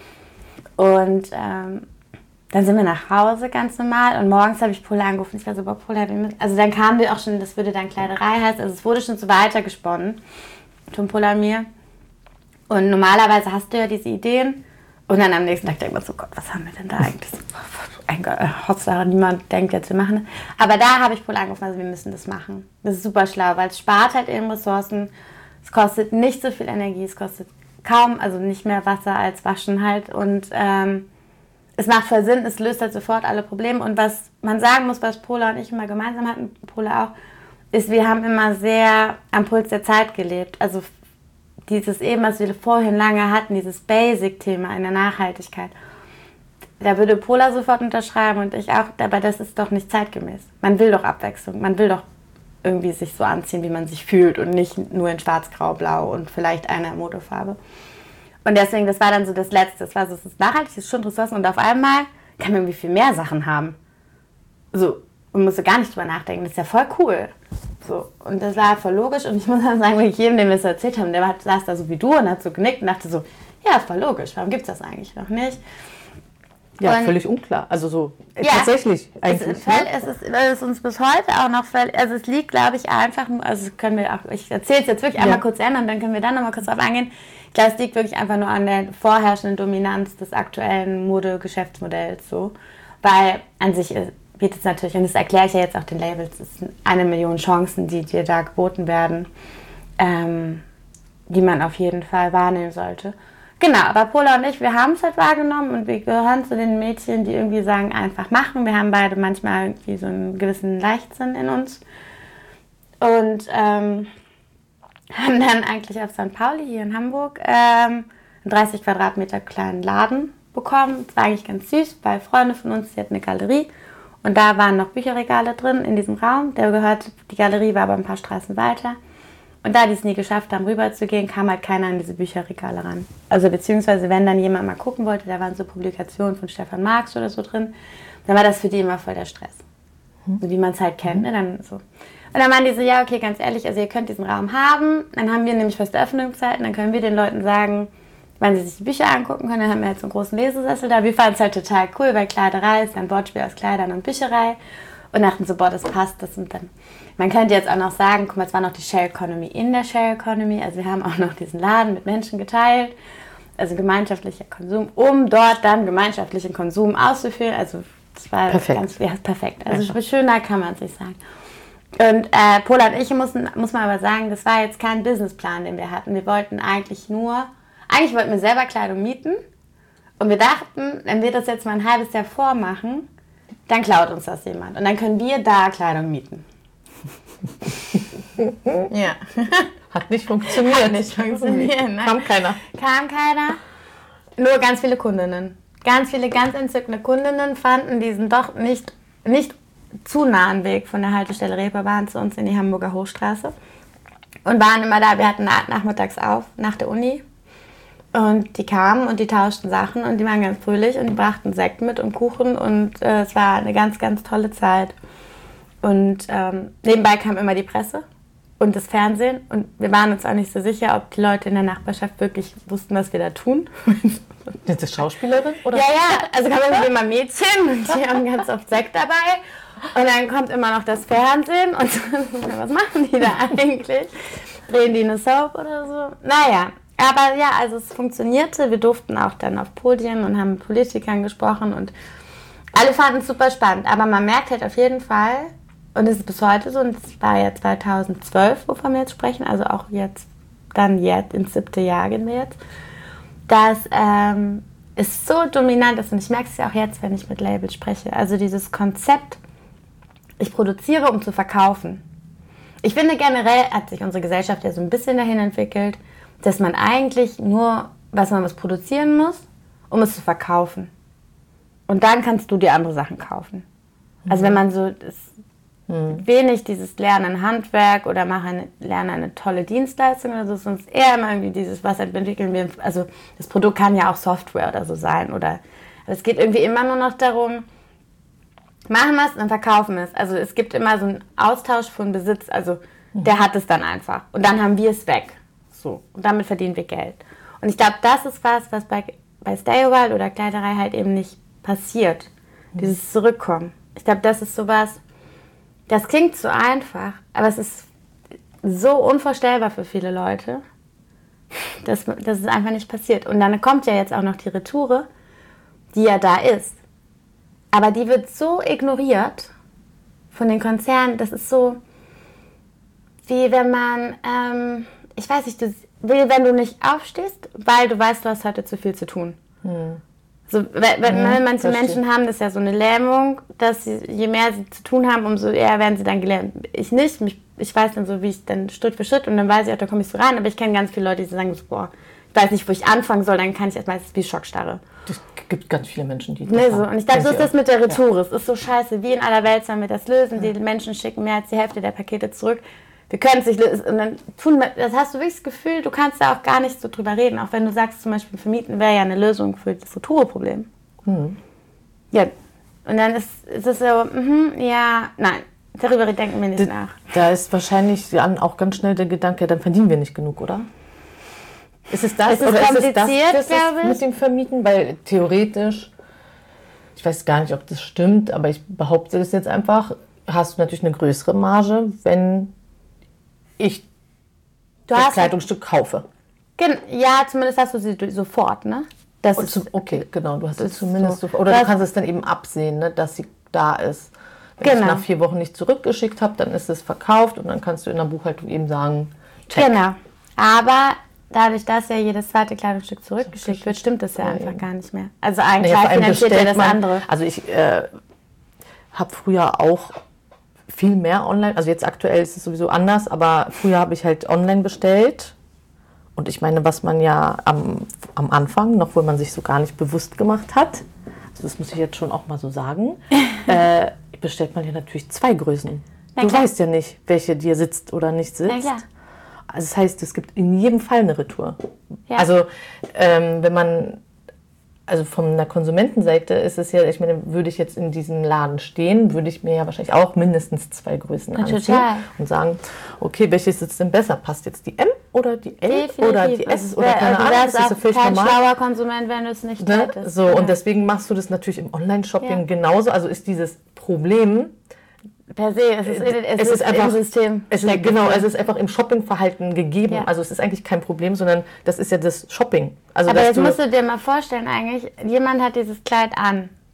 Und dann sind wir nach Hause ganz normal und morgens habe ich Pola angerufen. Ich war so, Pola, also dann kamen wir auch schon, das würde dann Kleiderei heißen, also es wurde schon so weitergesponnen von Pola und mir. Und normalerweise hast du ja diese Ideen und dann am nächsten Tag denkt man so, Gott, was haben wir denn da eigentlich? Hauptsache niemand denkt jetzt, wir machen das. Aber da habe ich Pola angerufen, also wir müssen das machen. Das ist super schlau, weil es spart halt eben Ressourcen, es kostet nicht so viel Energie, es kostet kaum, also nicht mehr Wasser als Waschen halt und es macht voll Sinn, es löst halt sofort alle Probleme. Und was man sagen muss, was Pola und ich immer gemeinsam hatten, Pola auch, ist, wir haben immer sehr am Puls der Zeit gelebt. Also dieses eben, was wir vorhin lange hatten, dieses Basic-Thema in der Nachhaltigkeit. Da würde Pola sofort unterschreiben und ich auch, aber das ist doch nicht zeitgemäß. Man will doch Abwechslung, man will doch irgendwie sich so anziehen, wie man sich fühlt und nicht nur in schwarz, grau, blau und vielleicht eine Modefarbe. Und deswegen, das war dann so das Letzte. Das war so, es ist nachhaltig, es ist schon Ressourcen und auf einmal kann man irgendwie viel mehr Sachen haben. So, und musste gar nicht drüber nachdenken. Das ist ja voll cool. So, und das war voll logisch und ich muss dann sagen, wenn ich jedem, dem wir es erzählt haben, der saß da so wie du und hat so genickt und dachte so, ja, voll logisch, warum gibt es das eigentlich noch nicht? Ja, und völlig unklar. Also so ja, tatsächlich eigentlich. Es ist uns bis heute auch noch völlig, also es liegt, glaube ich, einfach nur, also können wir auch, ich erzähle es jetzt wirklich einmal kurz an und dann können wir dann nochmal kurz drauf eingehen. Ich glaube, es liegt wirklich einfach nur an der vorherrschenden Dominanz des aktuellen Mode-Geschäftsmodells so. Weil an sich bietet es natürlich, und das erkläre ich ja jetzt auch den Labels, es sind 1 Million Chancen, die dir da geboten werden, die man auf jeden Fall wahrnehmen sollte. Genau, aber Pola und ich, wir haben es halt wahrgenommen und wir gehören zu den Mädchen, die irgendwie sagen, einfach machen. Wir haben beide manchmal irgendwie so einen gewissen Leichtsinn in uns. Und haben dann eigentlich auf St. Pauli hier in Hamburg einen 30 Quadratmeter kleinen Laden bekommen. Das war eigentlich ganz süß, weil Freunde von uns, die hatten eine Galerie und da waren noch Bücherregale drin in diesem Raum. Die Galerie war aber ein paar Straßen weiter. Und da die es nie geschafft haben, rüberzugehen, kam halt keiner an diese Bücherregale ran. Also beziehungsweise, wenn dann jemand mal gucken wollte, da waren so Publikationen von Stefan Marx oder so drin, dann war das für die immer voll der Stress. So wie man es halt kennt, ne? Dann so. Und dann waren die so, ja, okay, ganz ehrlich, also ihr könnt diesen Raum haben, dann haben wir nämlich feste Öffnungszeiten, dann können wir den Leuten sagen, wann sie sich die Bücher angucken können, dann haben wir jetzt so einen großen Lesesessel da. Wir fanden es halt total cool, weil Kleiderei ist ja ein Wortspiel aus Kleidern und Bücherei. Und dachten so, boah, das passt, das und dann. Man könnte jetzt auch noch sagen, guck mal, es war noch die Share Economy in der Share Economy, also wir haben auch noch diesen Laden mit Menschen geteilt, also gemeinschaftlicher Konsum, um dort dann gemeinschaftlichen Konsum auszuführen, also das war perfekt. Perfekt, also schöner kann man es nicht sagen. Und Pola und ich muss man aber sagen, das war jetzt kein Businessplan, den wir hatten, wir wollten eigentlich nur eigentlich wollten wir selber Kleidung mieten und wir dachten, wenn wir das jetzt mal ein halbes Jahr vormachen, dann klaut uns das jemand und dann können wir da Kleidung mieten. Ja. Hat nicht funktioniert. Nein. Kam keiner. Nur ganz viele Kundinnen. Ganz viele ganz entzückende Kundinnen fanden diesen doch nicht zu nahen Weg von der Haltestelle Reeperbahn zu uns in die Hamburger Hochstraße und waren immer da. Wir hatten nachmittags auf, nach der Uni. Und die kamen und die tauschten Sachen und die waren ganz fröhlich und die brachten Sekt mit und Kuchen und es war eine ganz, ganz tolle Zeit. Und nebenbei kam immer die Presse und das Fernsehen und wir waren uns auch nicht so sicher, ob die Leute in der Nachbarschaft wirklich wussten, was wir da tun. Ist das Schauspielerin? Oder? Ja, also kommen irgendwie immer Mädchen und die haben ganz oft Sekt dabei und dann kommt immer noch das Fernsehen und was machen die da eigentlich? Drehen die eine Soap oder so? Naja, aber ja, also es funktionierte. Wir durften auch dann auf Podien und haben mit Politikern gesprochen und alle fanden es super spannend. Aber man merkt halt auf jeden Fall, und es ist bis heute so, und es war ja 2012, wovon wir jetzt sprechen, also auch jetzt ins 7. Jahr gehen wir jetzt, dass es so dominant ist und ich merke es ja auch jetzt, wenn ich mit Labels spreche. Also dieses Konzept, ich produziere, um zu verkaufen. Ich finde generell hat sich unsere Gesellschaft ja so ein bisschen dahin entwickelt, dass man eigentlich nur was produzieren muss, um es zu verkaufen. Und dann kannst du dir andere Sachen kaufen. Also wenn man so wenig dieses Lernen Handwerk oder lernen eine tolle Dienstleistung oder so, sonst eher immer irgendwie dieses, was entwickeln wir, also das Produkt kann ja auch Software oder so sein aber es geht irgendwie immer nur noch darum, machen wir es und dann verkaufen wir es. Also es gibt immer so einen Austausch von Besitz, also der hat es dann einfach und dann haben wir es weg. So, und damit verdienen wir Geld. Und ich glaube, das ist was bei Stay a While oder Kleiderei halt eben nicht passiert. Dieses Zurückkommen. Ich glaube, das ist sowas, das klingt so einfach, aber es ist so unvorstellbar für viele Leute, dass es einfach nicht passiert. Und dann kommt ja jetzt auch noch die Retoure, die ja da ist. Aber die wird so ignoriert von den Konzernen, das ist so, wie wenn man, ich weiß nicht, wenn du nicht aufstehst, weil du weißt, du hast heute zu viel zu tun. So, manche Menschen haben das ja so eine Lähmung, dass je mehr sie zu tun haben, umso eher werden sie dann gelähmt. Ich nicht. Ich weiß dann so, wie ich dann Schritt für Schritt und dann weiß ich auch, da komme ich so rein. Aber ich kenne ganz viele Leute, die sagen so, boah, ich weiß nicht, wo ich anfangen soll, dann kann ich erst meistens wie Schockstarre. Es gibt ganz viele Menschen, die das haben. Und ich glaube, so ist das mit der Retour. Es ist so scheiße. Wie in aller Welt sollen wir das lösen? Die Menschen schicken mehr als die Hälfte der Pakete zurück. Wir können es nicht lösen. Und dann das hast du wirklich das Gefühl, du kannst da auch gar nicht so drüber reden. Auch wenn du sagst, zum Beispiel Vermieten wäre ja eine Lösung für das Retourproblem. Ja, und dann ist es so, ja, nein, darüber denken wir nicht nach. Da ist wahrscheinlich dann auch ganz schnell der Gedanke, dann verdienen wir nicht genug, oder? Ist es das? Es ist kompliziert, glaube ich. Mit dem Vermieten? Weil theoretisch, ich weiß gar nicht, ob das stimmt, aber ich behaupte das jetzt einfach, hast du natürlich eine größere Marge, wenn ich das Kleidungsstück kaufe. Ja, zumindest hast du sie sofort, ne? Okay, genau, du hast es zumindest so, oder du kannst es dann eben absehen, ne, dass sie da ist. Wenn ich nach 4 Wochen nicht zurückgeschickt habe, dann ist es verkauft und dann kannst du in der Buchhaltung eben sagen, check. Genau, aber dadurch, dass ja jedes zweite Kleidungsstück zurückgeschickt wird, stimmt das ja einfach gar nicht mehr. Also eigentlich finanziert ja das andere. Also ich habe früher auch viel mehr online, also jetzt aktuell ist es sowieso anders, aber früher habe ich halt online bestellt. Und ich meine, was man ja am Anfang, noch wo man sich so gar nicht bewusst gemacht hat, also das muss ich jetzt schon auch mal so sagen, bestellt man ja natürlich 2 Größen. Du weißt ja nicht, welche dir sitzt oder nicht sitzt. Also das heißt, es gibt in jedem Fall eine Retour. Ja. Also wenn man, also von der Konsumentenseite ist es ja, ich meine, würde ich jetzt in diesem Laden stehen, würde ich mir ja wahrscheinlich auch mindestens 2 Größen anziehen und sagen, okay, welche sitzt denn besser? Passt jetzt die M oder die L oder die S oder keine Ahnung? Das ist völlig normal. Kein schlauer Konsument, wenn du es nicht hättest. So, und deswegen machst du das natürlich im Online-Shopping genauso. Also ist dieses Problem per se, es ist einfach im System. Es ist einfach im Shoppingverhalten gegeben. Ja. Also es ist eigentlich kein Problem, sondern das ist ja das Shopping. Also, aber jetzt musst du dir mal vorstellen eigentlich, jemand hat dieses Kleid an.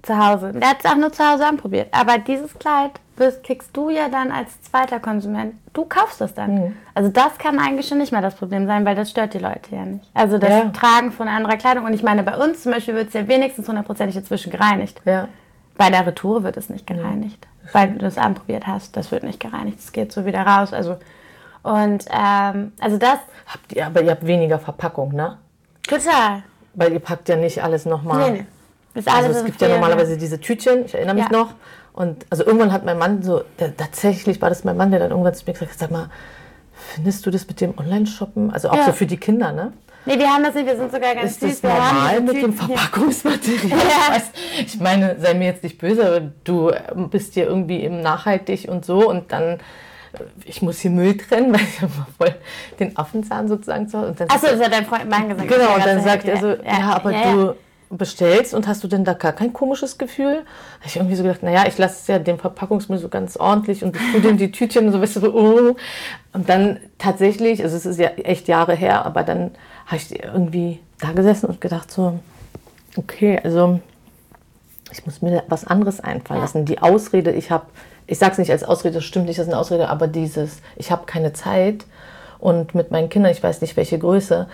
zu Hause. Der hat es auch nur zu Hause anprobiert. Aber dieses Kleid kriegst du ja dann als zweiter Konsument. Du kaufst das dann. Mhm. Also das kann eigentlich schon nicht mehr das Problem sein, weil das stört die Leute ja nicht. Also das Tragen von anderer Kleidung. Und ich meine, bei uns zum Beispiel wird es ja wenigstens 100% inzwischen gereinigt. Ja. Bei der Retour wird es nicht gereinigt. Weil du das anprobiert hast. Das wird nicht gereinigt. Das geht so wieder raus. Also das... Aber ihr habt weniger Verpackung, ne? Total. Weil ihr packt ja nicht alles nochmal. Nee. Das alles also es gibt ja normalerweise diese Tütchen, ich erinnere mich noch. Und also irgendwann hat mein Mann tatsächlich war das mein Mann, der dann irgendwann zu mir gesagt hat, sag mal, findest du das mit dem Online-Shoppen? Also auch so für die Kinder, ne? Nee, wir haben das nicht, wir sind sogar ganz süß. Ist das normal mit dem Verpackungsmaterial? Ja. Ich meine, sei mir jetzt nicht böse, aber du bist hier irgendwie eben nachhaltig und so und dann, ich muss hier Müll trennen, weil ich immer voll den Affenzahn sozusagen so. Achso, das hat dein Freund Mann gesagt. Genau, und dann sagt er so, du bestellst und hast du denn da gar kein komisches Gefühl? Da habe ich irgendwie so gedacht, naja, ich lasse es ja den Verpackungsmüll so ganz ordentlich und tue dem die Tütchen und so, weißt du, so, Und dann tatsächlich, also es ist ja echt Jahre her, aber dann habe ich irgendwie da gesessen und gedacht so, okay, also ich muss mir was anderes einfallen lassen. Die Ausrede, ich sage es nicht als Ausrede, das stimmt nicht, das ist eine Ausrede, aber ich habe keine Zeit und mit meinen Kindern, ich weiß nicht welche Größe,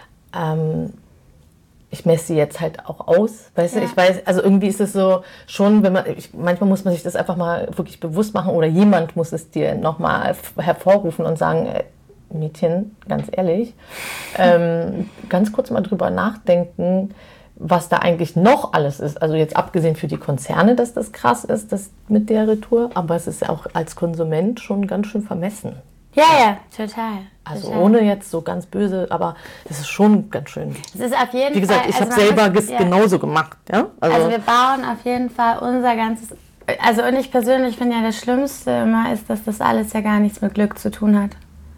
ich messe sie jetzt halt auch aus, weißt du, ich weiß, also irgendwie ist es so schon, manchmal muss man sich das einfach mal wirklich bewusst machen oder jemand muss es dir nochmal hervorrufen und sagen, Mädchen, ganz ehrlich, ganz kurz mal drüber nachdenken, was da eigentlich noch alles ist. Also jetzt abgesehen für die Konzerne, dass das krass ist, das mit der Retour, aber es ist ja auch als Konsument schon ganz schön vermessen. Ja, total. Also ohne jetzt so ganz böse, aber das ist schon ganz schön. Es ist auf jeden Fall... Wie gesagt, ich habe selber genauso gemacht. Ja? Also wir bauen auf jeden Fall unser ganzes... Also und ich persönlich finde ja, das Schlimmste immer ist, dass das alles ja gar nichts mit Glück zu tun hat.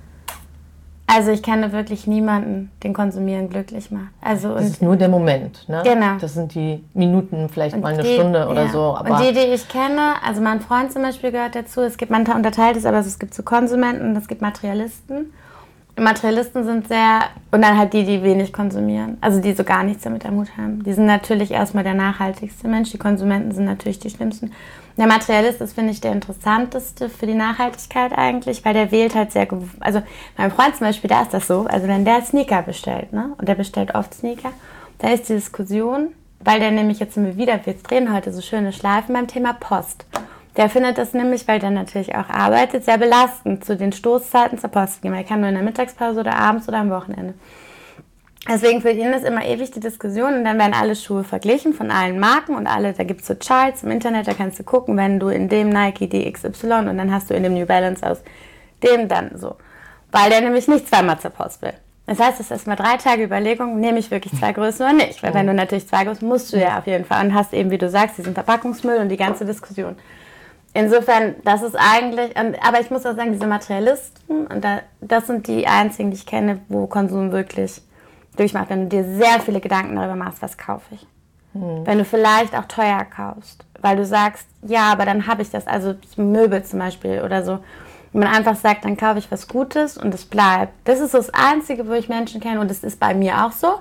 Also ich kenne wirklich niemanden, den Konsumieren glücklich macht. Also das ist nur der Moment, ne? Genau. Das sind die Minuten, vielleicht mal eine Stunde oder so. Aber und die ich kenne, also mein Freund zum Beispiel gehört dazu, man unterteilt es, aber es gibt so Konsumenten und es gibt Materialisten. Und Materialisten sind und dann halt die wenig konsumieren, also die so gar nichts damit am Hut haben. Die sind natürlich erstmal der nachhaltigste Mensch, die Konsumenten sind natürlich die schlimmsten. Der Materialist ist, finde ich, der interessanteste für die Nachhaltigkeit eigentlich, weil der wählt halt also mein Freund zum Beispiel, da ist das so, also wenn der Sneaker bestellt, ne, und der bestellt oft Sneaker, da ist die Diskussion, weil der nämlich jetzt wir drehen heute so schöne Schleifen beim Thema Post. Der findet das nämlich, weil der natürlich auch arbeitet, sehr belastend, zu den Stoßzeiten zur Post gehen. Er kann nur in der Mittagspause oder abends oder am Wochenende. Deswegen für ihn ist immer ewig die Diskussion und dann werden alle Schuhe verglichen von allen Marken und da gibt es so Charts im Internet, da kannst du gucken, wenn du in dem Nike die XY und dann hast du in dem New Balance aus dem dann so. Weil der nämlich nicht zweimal zur Post will. Das heißt, es ist erstmal 3 Tage Überlegung, nehme ich wirklich 2 Größen oder nicht? Weil wenn du natürlich 2 Größen, musst du ja auf jeden Fall und hast eben, wie du sagst, diesen Verpackungsmüll und die ganze Diskussion. Insofern, das ist eigentlich, aber ich muss auch sagen, diese Materialisten, und das sind die einzigen, die ich kenne, wo Konsum wirklich durchmacht, wenn du dir sehr viele Gedanken darüber machst, was kaufe ich. Wenn du vielleicht auch teuer kaufst, weil du sagst, ja, aber dann habe ich das, also Möbel zum Beispiel oder so. Wenn man einfach sagt, dann kaufe ich was Gutes und es bleibt. Das ist so das Einzige, wo ich Menschen kenne und das ist bei mir auch so,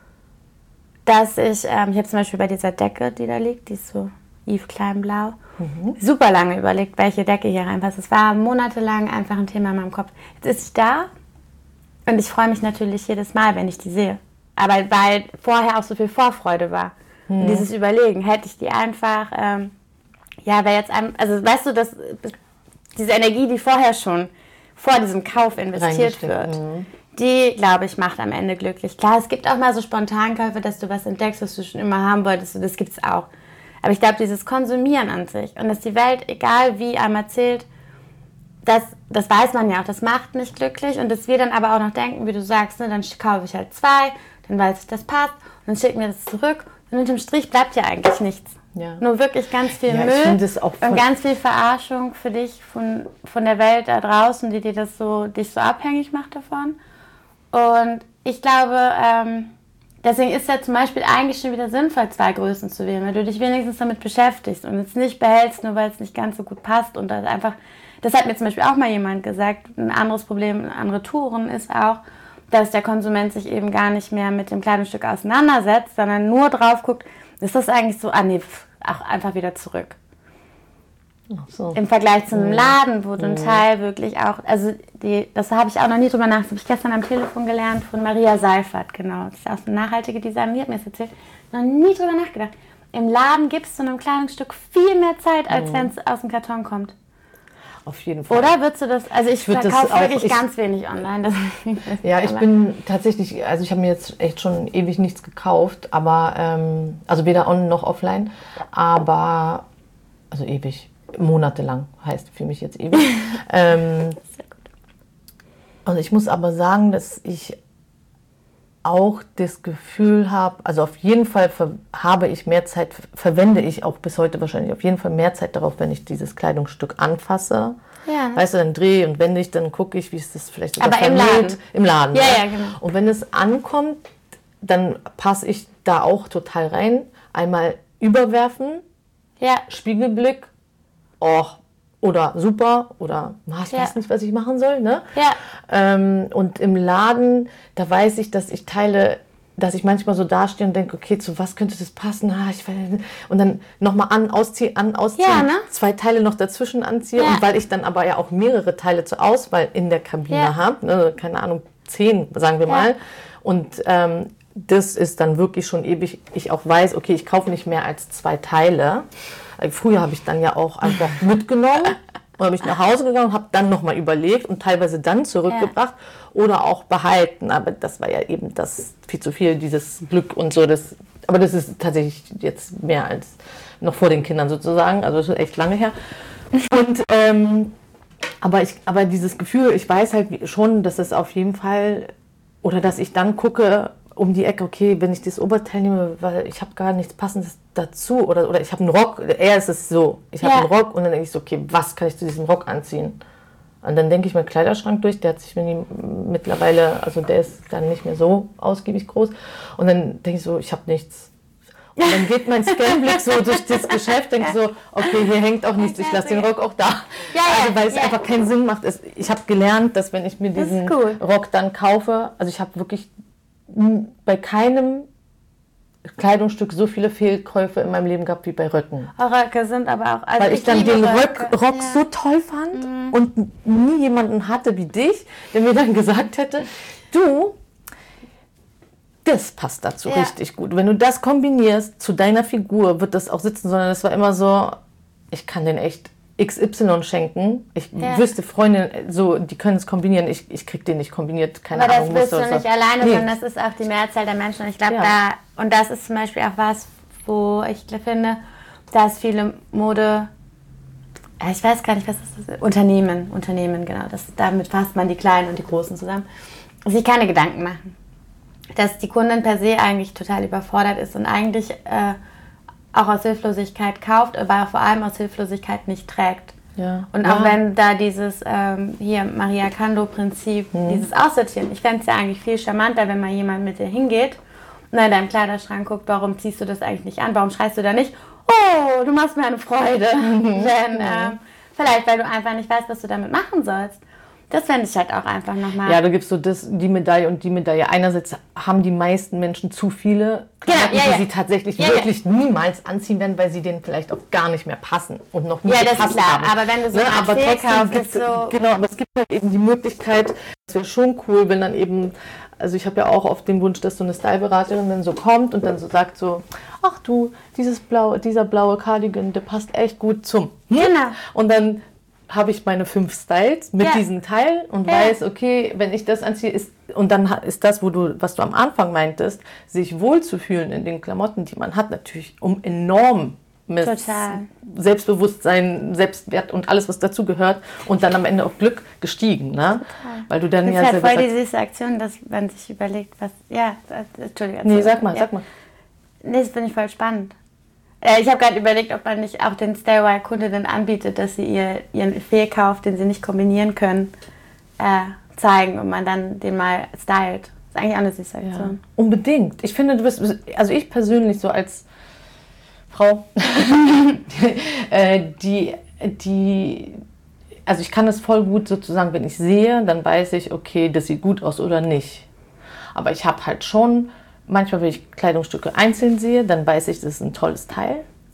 dass ich habe zum Beispiel bei dieser Decke, die da liegt, die ist so Yves Klein Blau, super lange überlegt, welche Decke hier reinpasst. Es war monatelang einfach ein Thema in meinem Kopf. Jetzt ist sie da und ich freue mich natürlich jedes Mal, wenn ich die sehe. Aber weil vorher auch so viel Vorfreude war. Und dieses Überlegen, hätte ich die einfach, also weißt du, diese Energie, die vorher schon vor diesem Kauf investiert wird, die, glaube ich, macht am Ende glücklich. Klar, es gibt auch mal so Spontankäufe, dass du was entdeckst, was du schon immer haben wolltest, das gibt es auch. Aber ich glaube, dieses Konsumieren an sich und dass die Welt, egal wie einem erzählt, das weiß man ja auch, das macht nicht glücklich und dass wir dann aber auch noch denken, wie du sagst, ne, dann kaufe ich halt 2, dann weiß ich, das passt und dann schicken wir das zurück und unterm Strich bleibt ja eigentlich nichts. Ja. Nur wirklich ganz viel Müll und ganz viel Verarschung für dich von der Welt da draußen, die dich so abhängig macht davon. Und ich glaube, deswegen ist ja zum Beispiel eigentlich schon wieder sinnvoll, 2 Größen zu wählen, weil du dich wenigstens damit beschäftigst und es nicht behältst, nur weil es nicht ganz so gut passt. Und das hat mir zum Beispiel auch mal jemand gesagt, ein anderes Problem an Retouren ist auch, dass der Konsument sich eben gar nicht mehr mit dem Kleidungsstück auseinandersetzt, sondern nur drauf guckt, ist das eigentlich so, auch einfach wieder zurück. Ach so. Im Vergleich zu einem Laden, wo du ein Teil wirklich auch, also das habe ich auch noch nie drüber nachgedacht, das habe ich gestern am Telefon gelernt von Maria Seifert, genau. Das ist auch eine nachhaltige Design, die hat mir das erzählt. Noch nie drüber nachgedacht. Im Laden gibst du einem Kleidungsstück viel mehr Zeit, als wenn es aus dem Karton kommt. Auf jeden Fall. Oder würdest du das, also ich verkaufe wirklich ganz wenig online. Ja, ich bin tatsächlich, also ich habe mir jetzt echt schon ewig nichts gekauft, aber, also weder on noch offline, aber, also ewig, monatelang heißt für mich jetzt ewig. Und ich muss aber sagen, dass ich auch das Gefühl habe, also auf jeden Fall habe ich mehr Zeit, verwende ich auch bis heute wahrscheinlich auf jeden Fall mehr Zeit darauf, wenn ich dieses Kleidungsstück anfasse. Ja. Weißt du, dann drehe und wende ich, dann gucke ich, wie ist das vielleicht sogar aber vermählt. Im Laden. Ja, ne? ja, genau. Und wenn es ankommt, dann passe ich da auch total rein. Einmal überwerfen, Ja. Spiegelblick, oh, oder super, oder ich weiß nicht, was ich machen soll. Ne? Ja. Und im Laden, da weiß ich, dass ich dass ich manchmal so dastehe und denke, okay, zu was könnte das passen? Und dann nochmal ausziehen, Ja, ne? 2 Teile noch dazwischen anziehe. Ja. Und weil ich dann aber ja auch mehrere Teile zur Auswahl in der Kabine habe, ne? Keine Ahnung, 10, sagen wir mal. Und das ist dann wirklich schon ewig, ich auch weiß, okay, ich kaufe nicht mehr als 2 Teile. Früher habe ich dann ja auch einfach mitgenommen und habe ich nach Hause gegangen und habe dann nochmal überlegt und teilweise dann zurückgebracht oder auch behalten. Aber das war ja eben das viel zu viel, dieses Glück und so. Aber das ist tatsächlich jetzt mehr als noch vor den Kindern sozusagen. Also das ist echt lange her. Und aber dieses Gefühl, ich weiß halt schon, dass es auf jeden Fall, oder dass ich dann gucke um die Ecke, okay, wenn ich das Oberteil nehme, weil ich habe gar nichts Passendes dazu oder ich habe einen Rock, eher ist es so, ich habe einen Rock und dann denke ich so, okay, was kann ich zu diesem Rock anziehen? Und dann denke ich meinen Kleiderschrank durch, der hat sich mittlerweile, also der ist dann nicht mehr so ausgiebig groß und dann denke ich so, ich habe nichts. Und dann geht mein Scanblick so durch das Geschäft, denke so, okay, hier hängt auch nichts, ich lasse den Rock auch da. Also weil es einfach keinen Sinn macht. Ich habe gelernt, dass wenn ich mir diesen Rock dann kaufe, also ich habe wirklich bei keinem Kleidungsstück so viele Fehlkäufe in meinem Leben gehabt wie bei Röcken. Röcke sind aber auch... Also weil ich dann den Rock so toll fand und nie jemanden hatte wie dich, der mir dann gesagt hätte, du, das passt dazu richtig gut. Wenn du das kombinierst zu deiner Figur, wird das auch sitzen, sondern es war immer so, ich kann den echt XY schenken. Ich wüsste, Freundinnen, so, die können es kombinieren. Ich krieg den nicht kombiniert, keine Ahnung. Aber das bist du nicht alleine, sondern das ist auch die Mehrzahl der Menschen. Und ich glaube, und das ist zum Beispiel auch was, wo ich finde, dass viele Mode, ich weiß gar nicht, was das ist, Unternehmen, genau. Damit fasst man die Kleinen und die Großen zusammen. Sich keine Gedanken machen. Dass die Kundin per se eigentlich total überfordert ist und eigentlich auch aus Hilflosigkeit kauft, aber vor allem aus Hilflosigkeit nicht trägt. Ja. Und auch wenn da dieses Maria Kondo-Prinzip, dieses Aussortieren, ich fände es ja eigentlich viel charmanter, wenn mal jemand mit dir hingeht und in deinem Kleiderschrank guckt, warum ziehst du das eigentlich nicht an, warum schreist du da nicht, oh, du machst mir eine Freude. Denn vielleicht, weil du einfach nicht weißt, was du damit machen sollst. Das fände ich halt auch einfach nochmal. Ja, da gibst du die Medaille und die Medaille. Einerseits haben die meisten Menschen zu viele Klamotten, die sie tatsächlich wirklich niemals anziehen werden, weil sie denen vielleicht auch gar nicht mehr passen und noch nie gepasst haben. Ja, das ist klar. Aber wenn du so einen Fehlkauf ist, so... Genau, aber es gibt halt eben die Möglichkeit, das wäre schon cool, wenn dann eben, also ich habe ja auch oft den Wunsch, dass so eine Styleberaterin dann so kommt und dann so sagt so, ach du, dieser blaue Cardigan, der passt echt gut zum. Genau. Und dann habe ich meine 5 Styles mit diesen Teilen und weiß, okay, wenn ich das anziehe, und dann ist das, was du am Anfang meintest, sich wohlzufühlen in den Klamotten, die man hat, natürlich enorm mit Selbstbewusstsein, Selbstwert und alles, was dazu gehört und dann am Ende auch Glück gestiegen, ne? Weil du dann das ist halt voll die süße Aktion, dass man sich überlegt, was, Entschuldigung. Nee, sag mal. Nee, das finde ich voll spannend. Ich habe gerade überlegt, ob man nicht auch den Stay-While-Kundinnen anbietet, dass sie ihren Fehlkauf, den sie nicht kombinieren können, zeigen und man dann den mal stylt. Das ist eigentlich auch eine süße Aktion. Ja, unbedingt. Ich finde, also ich persönlich so als Frau, also ich kann das voll gut sozusagen, wenn ich sehe, dann weiß ich, okay, das sieht gut aus oder nicht. Aber ich habe halt schon... Manchmal, wenn ich Kleidungsstücke einzeln sehe, dann weiß ich, das ist ein tolles Teil. Ja.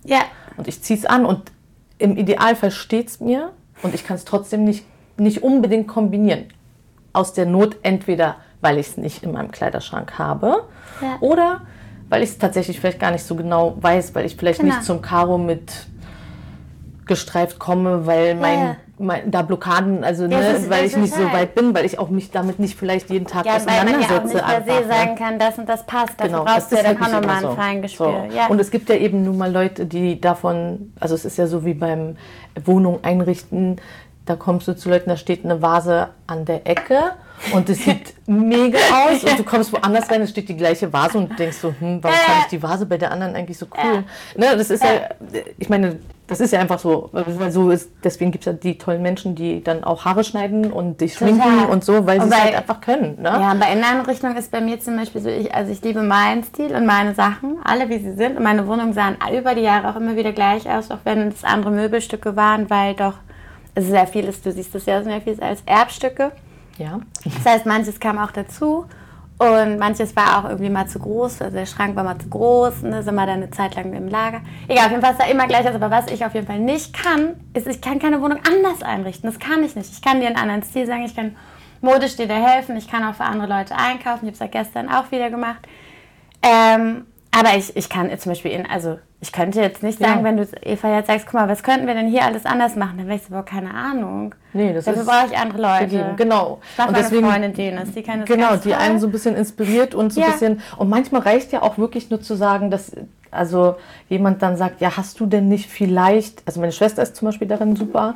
Und ich ziehe es an und im Idealfall steht es mir und ich kann es trotzdem nicht unbedingt kombinieren. Aus der Not entweder, weil ich es nicht in meinem Kleiderschrank habe oder weil ich es tatsächlich vielleicht gar nicht so genau weiß, weil ich vielleicht nicht zum Karo mit gestreift komme, weil da Blockaden, also weil ich nicht so weit bin, weil ich auch mich damit nicht vielleicht jeden Tag auseinandersetze. Weil man ja auch nicht per se sagen kann, das und das passt. Dafür brauchst du ja dann auch nochmal ein Feingespür. So. Ja. Und es gibt ja eben nun mal Leute, die davon, also es ist ja so wie beim Wohnung einrichten, da kommst du zu Leuten, da steht eine Vase an der Ecke und es sieht mega aus und du kommst woanders rein, es steht die gleiche Vase und du denkst so, warum fand ich die Vase bei der anderen eigentlich so cool? Ne, das ist ich meine, das ist ja einfach so, weil so ist, deswegen gibt es ja die tollen Menschen, die dann auch Haare schneiden und dich schminken und so, weil sie es halt einfach können. Ne? Ja, bei Inneneinrichtung ist bei mir zum Beispiel so, ich liebe meinen Stil und meine Sachen, alle wie sie sind und meine Wohnungen sahen über die Jahre auch immer wieder gleich aus, auch wenn es andere Möbelstücke waren, weil doch es sehr vieles, du siehst das ja sehr viel als Erbstücke. Ja. Das heißt, manches kam auch dazu und manches war auch irgendwie mal zu groß. Also der Schrank war mal zu groß und da sind wir dann eine Zeit lang im Lager. Egal, auf jeden Fall ist da immer gleich aus. Aber was ich auf jeden Fall nicht kann, ist, ich kann keine Wohnung anders einrichten. Das kann ich nicht. Ich kann dir einen anderen Stil sagen, ich kann modisch dir da helfen, ich kann auch für andere Leute einkaufen. Ich habe es ja gestern auch wieder gemacht. Aber ich kann jetzt zum Beispiel, ich könnte jetzt nicht sagen, wenn du Eva jetzt sagst, guck mal, was könnten wir denn hier alles anders machen? Dann wäre ich so, keine Ahnung. Nee, dafür brauche ich andere Leute. Gegeben. Genau. Ich mache meine Freundin Denis, die kann das ganz die toll. einen so ein bisschen inspiriert und so ein bisschen, und manchmal reicht ja auch wirklich nur zu sagen, dass also jemand dann sagt, ja, hast du denn nicht vielleicht, also meine Schwester ist zum Beispiel darin super,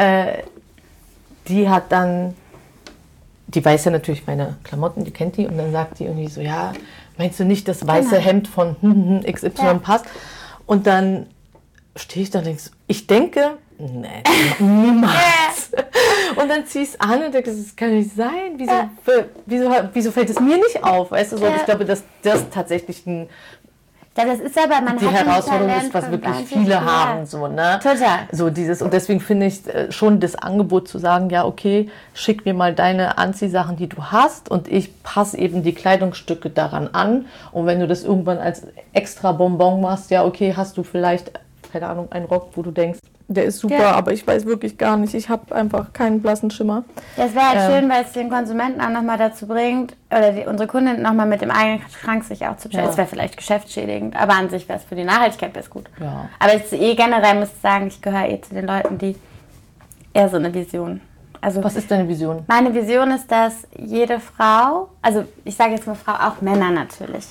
die hat dann, die weiß ja natürlich meine Klamotten, die kennt die und dann sagt die irgendwie so, ja, meinst du nicht, das weiße Hemd von XY passt? Und dann stehe ich da und denke, nee, niemals. Und dann zieh ich es an und denke, das kann nicht sein. Wieso fällt es mir nicht auf? Weißt du, so, ich glaube, dass das tatsächlich das ist aber, die Herausforderung ist, was wirklich viele haben. So, ne? Total. So und deswegen finde ich schon das Angebot zu sagen, ja, okay, schick mir mal deine Anziehsachen, die du hast und ich passe eben die Kleidungsstücke daran an. Und wenn du das irgendwann als extra Bonbon machst, ja, okay, hast du vielleicht, keine Ahnung, einen Rock, wo du denkst, der ist super, aber ich weiß wirklich gar nicht. Ich habe einfach keinen blassen Schimmer. Das wäre halt schön, weil es den Konsumenten auch nochmal dazu bringt, oder unsere Kundin nochmal mit dem eigenen Schrank sich auch zu beschäftigen. Es wäre vielleicht geschäftsschädigend, aber an sich wäre es für die Nachhaltigkeit gut. Ja. Aber generell muss ich sagen, ich gehöre zu den Leuten, die eher so eine Vision. Also, was ist deine Vision? Meine Vision ist, dass jede Frau, also ich sage jetzt mal Frau, auch Männer natürlich,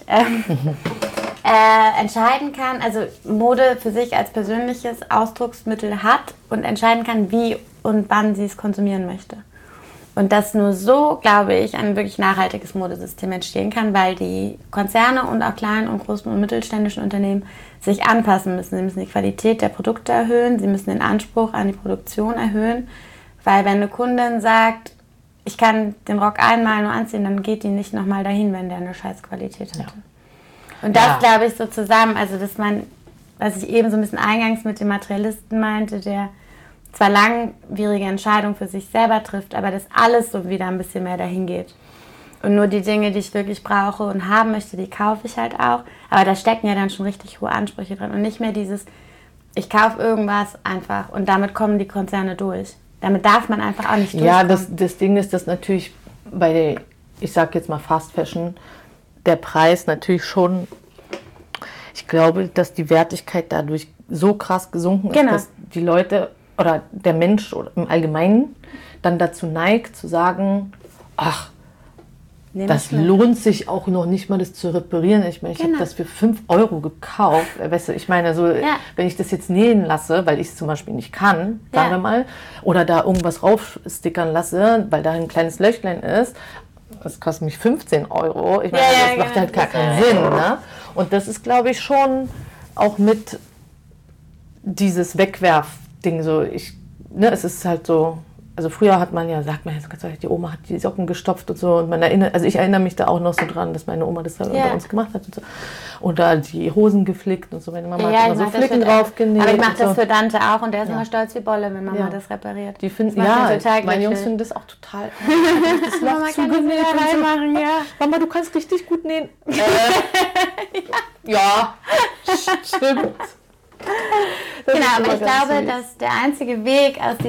entscheiden kann, also Mode für sich als persönliches Ausdrucksmittel hat und entscheiden kann, wie und wann sie es konsumieren möchte. Und dass nur so, glaube ich, ein wirklich nachhaltiges Modesystem entstehen kann, weil die Konzerne und auch kleinen und großen und mittelständischen Unternehmen sich anpassen müssen. Sie müssen die Qualität der Produkte erhöhen, sie müssen den Anspruch an die Produktion erhöhen, weil wenn eine Kundin sagt, ich kann den Rock einmal nur anziehen, dann geht die nicht nochmal dahin, wenn der eine scheiß Qualität hat. Ja. Und das glaube ich so zusammen, also dass man, was ich eben so ein bisschen eingangs mit dem Materialisten meinte, der zwar langwierige Entscheidungen für sich selber trifft, aber dass alles so wieder ein bisschen mehr dahin geht. Und nur die Dinge, die ich wirklich brauche und haben möchte, die kaufe ich halt auch. Aber da stecken ja dann schon richtig hohe Ansprüche drin und nicht mehr dieses, ich kaufe irgendwas einfach und damit kommen die Konzerne durch. Damit darf man einfach auch nicht durchkommen. Ja, das Ding ist, dass natürlich bei, ich sag jetzt mal Fast Fashion, der Preis natürlich schon, ich glaube, dass die Wertigkeit dadurch so krass gesunken ist, dass die Leute oder der Mensch oder im Allgemeinen dann dazu neigt zu sagen, ach, das lohnt sich auch noch nicht mal, das zu reparieren. Ich meine, ich habe das für 5 Euro gekauft. Weißt du, ich meine, so, wenn ich das jetzt nähen lasse, weil ich es zum Beispiel nicht kann, sagen wir mal, oder da irgendwas raufstickern lasse, weil da ein kleines Löchlein ist, das kostet mich 15 Euro. Ich meine, das macht halt gar keinen Sinn. Ne? Und das ist, glaube ich, schon auch mit dieses Wegwerfding so. Es ist halt so, also früher hat man ja, sagt man ja so, die Oma hat die Socken gestopft und so. Und ich erinnere mich da auch noch so dran, dass meine Oma das da bei uns gemacht hat und so. Oder die Hosen geflickt und so. Meine Mama hat immer so Flicken drauf genäht. Aber ich mache das für Dante auch und der ist immer stolz wie Bolle, wenn Mama das repariert. Die finden, meine Jungs finden das auch total. Das Mama kann das wieder reinmachen, Mama, du kannst richtig gut nähen. Ja, stimmt. Genau, aber ich glaube, dass der einzige Weg aus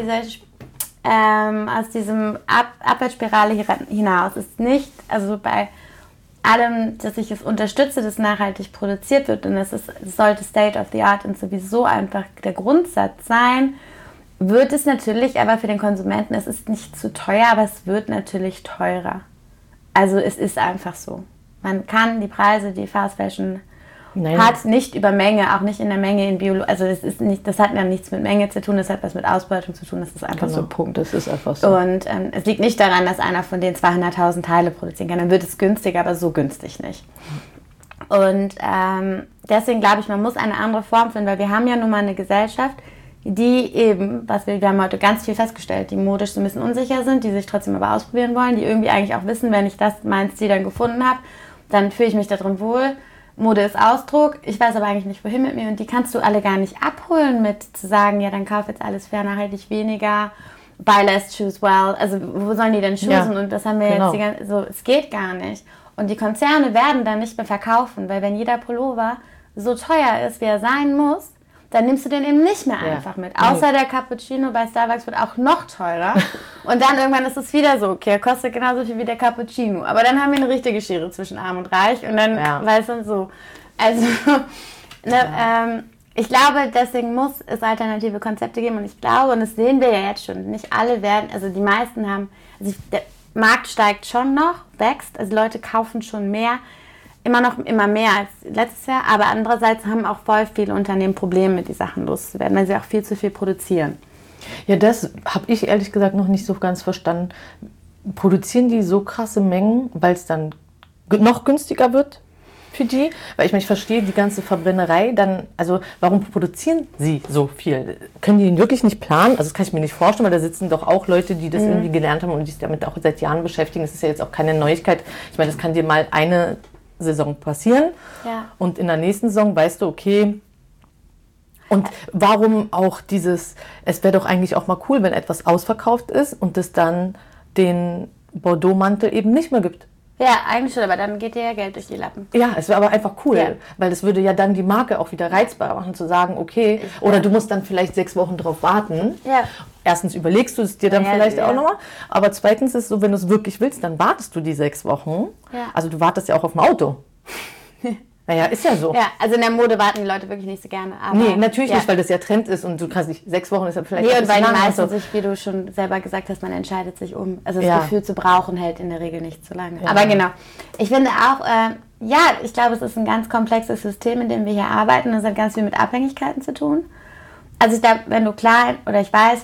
diesem Abwärtsspirale hinaus ist nicht, also bei allem, dass ich es unterstütze, dass nachhaltig produziert wird und es sollte State of the Art und sowieso einfach der Grundsatz sein, wird es natürlich, aber für den Konsumenten, es ist nicht zu teuer, aber es wird natürlich teurer. Also es ist einfach so. Man kann die Preise, die Fast Fashion hat, nicht über Menge, auch nicht in der Menge in Biologie. Also das hat ja nichts mit Menge zu tun, das hat was mit Ausbeutung zu tun, das ist einfach so. Punkt, das ist einfach so. Und es liegt nicht daran, dass einer von den 200.000 Teile produzieren kann, dann wird es günstiger, aber so günstig nicht. Und deswegen glaube ich, man muss eine andere Form finden, weil wir haben ja nun mal eine Gesellschaft, die eben, wir haben heute ganz viel festgestellt, die modisch so ein bisschen unsicher sind, die sich trotzdem aber ausprobieren wollen, die irgendwie eigentlich auch wissen, wenn ich meinen Stil dann gefunden habe, dann fühle ich mich da drin wohl. Mode ist Ausdruck, ich weiß aber eigentlich nicht, wohin mit mir und die kannst du alle gar nicht abholen mit zu sagen, ja, dann kauf jetzt alles fair, nachhaltig weniger, buy less, choose well. Also wo sollen die denn choosen? Und das haben wir jetzt so, es geht gar nicht. Und die Konzerne werden dann nicht mehr verkaufen, weil wenn jeder Pullover so teuer ist, wie er sein muss, dann nimmst du den eben nicht mehr einfach mit. Außer der Cappuccino bei Starbucks wird auch noch teurer. Und dann irgendwann ist es wieder so, okay, er kostet genauso viel wie der Cappuccino. Aber dann haben wir eine richtige Schere zwischen Arm und Reich. Und dann, weißt du, so. Also, ich glaube, deswegen muss es alternative Konzepte geben. Und ich glaube, und das sehen wir ja jetzt schon, nicht alle werden, also die meisten haben, der Markt steigt schon noch, wächst. Also Leute kaufen schon mehr. Immer mehr als letztes Jahr, aber andererseits haben auch voll viele Unternehmen Probleme, mit die Sachen loszuwerden, weil sie auch viel zu viel produzieren. Ja, das habe ich ehrlich gesagt noch nicht so ganz verstanden. Produzieren die so krasse Mengen, weil es dann noch günstiger wird für die? Weil ich verstehe die ganze Verbrennerei dann, also warum produzieren sie so viel? Können die den wirklich nicht planen? Also das kann ich mir nicht vorstellen, weil da sitzen doch auch Leute, die das irgendwie gelernt haben und die sich damit auch seit Jahren beschäftigen. Das ist ja jetzt auch keine Neuigkeit. Ich meine, das kann dir mal eine Saison passieren und in der nächsten Saison weißt du, okay, und warum auch es wäre doch eigentlich auch mal cool, wenn etwas ausverkauft ist und es dann den Bordeaux-Mantel eben nicht mehr gibt. Ja, eigentlich schon, aber dann geht dir ja Geld durch die Lappen. Ja, es wäre aber einfach cool, weil das würde ja dann die Marke auch wieder reizbar machen, zu sagen, okay, oder du musst dann vielleicht 6 Wochen drauf warten. Ja. Erstens überlegst du es dir dann vielleicht auch nochmal, aber zweitens ist es so, wenn du es wirklich willst, dann wartest du die 6 Wochen. Ja. Also du wartest ja auch auf ein Auto. Naja, ist ja so. Ja, also in der Mode warten die Leute wirklich nicht so gerne. Aber nee, natürlich nicht, weil das ja Trend ist und du kannst nicht, 6 Wochen ist ja vielleicht und weil die meisten sich, wie du schon selber gesagt hast, man entscheidet sich um. Also das Gefühl zu brauchen hält in der Regel nicht so lange. Ja. Aber genau, ich finde auch, ich glaube, es ist ein ganz komplexes System, in dem wir hier arbeiten. Das hat ganz viel mit Abhängigkeiten zu tun. Also ich glaube, wenn du klein, oder ich weiß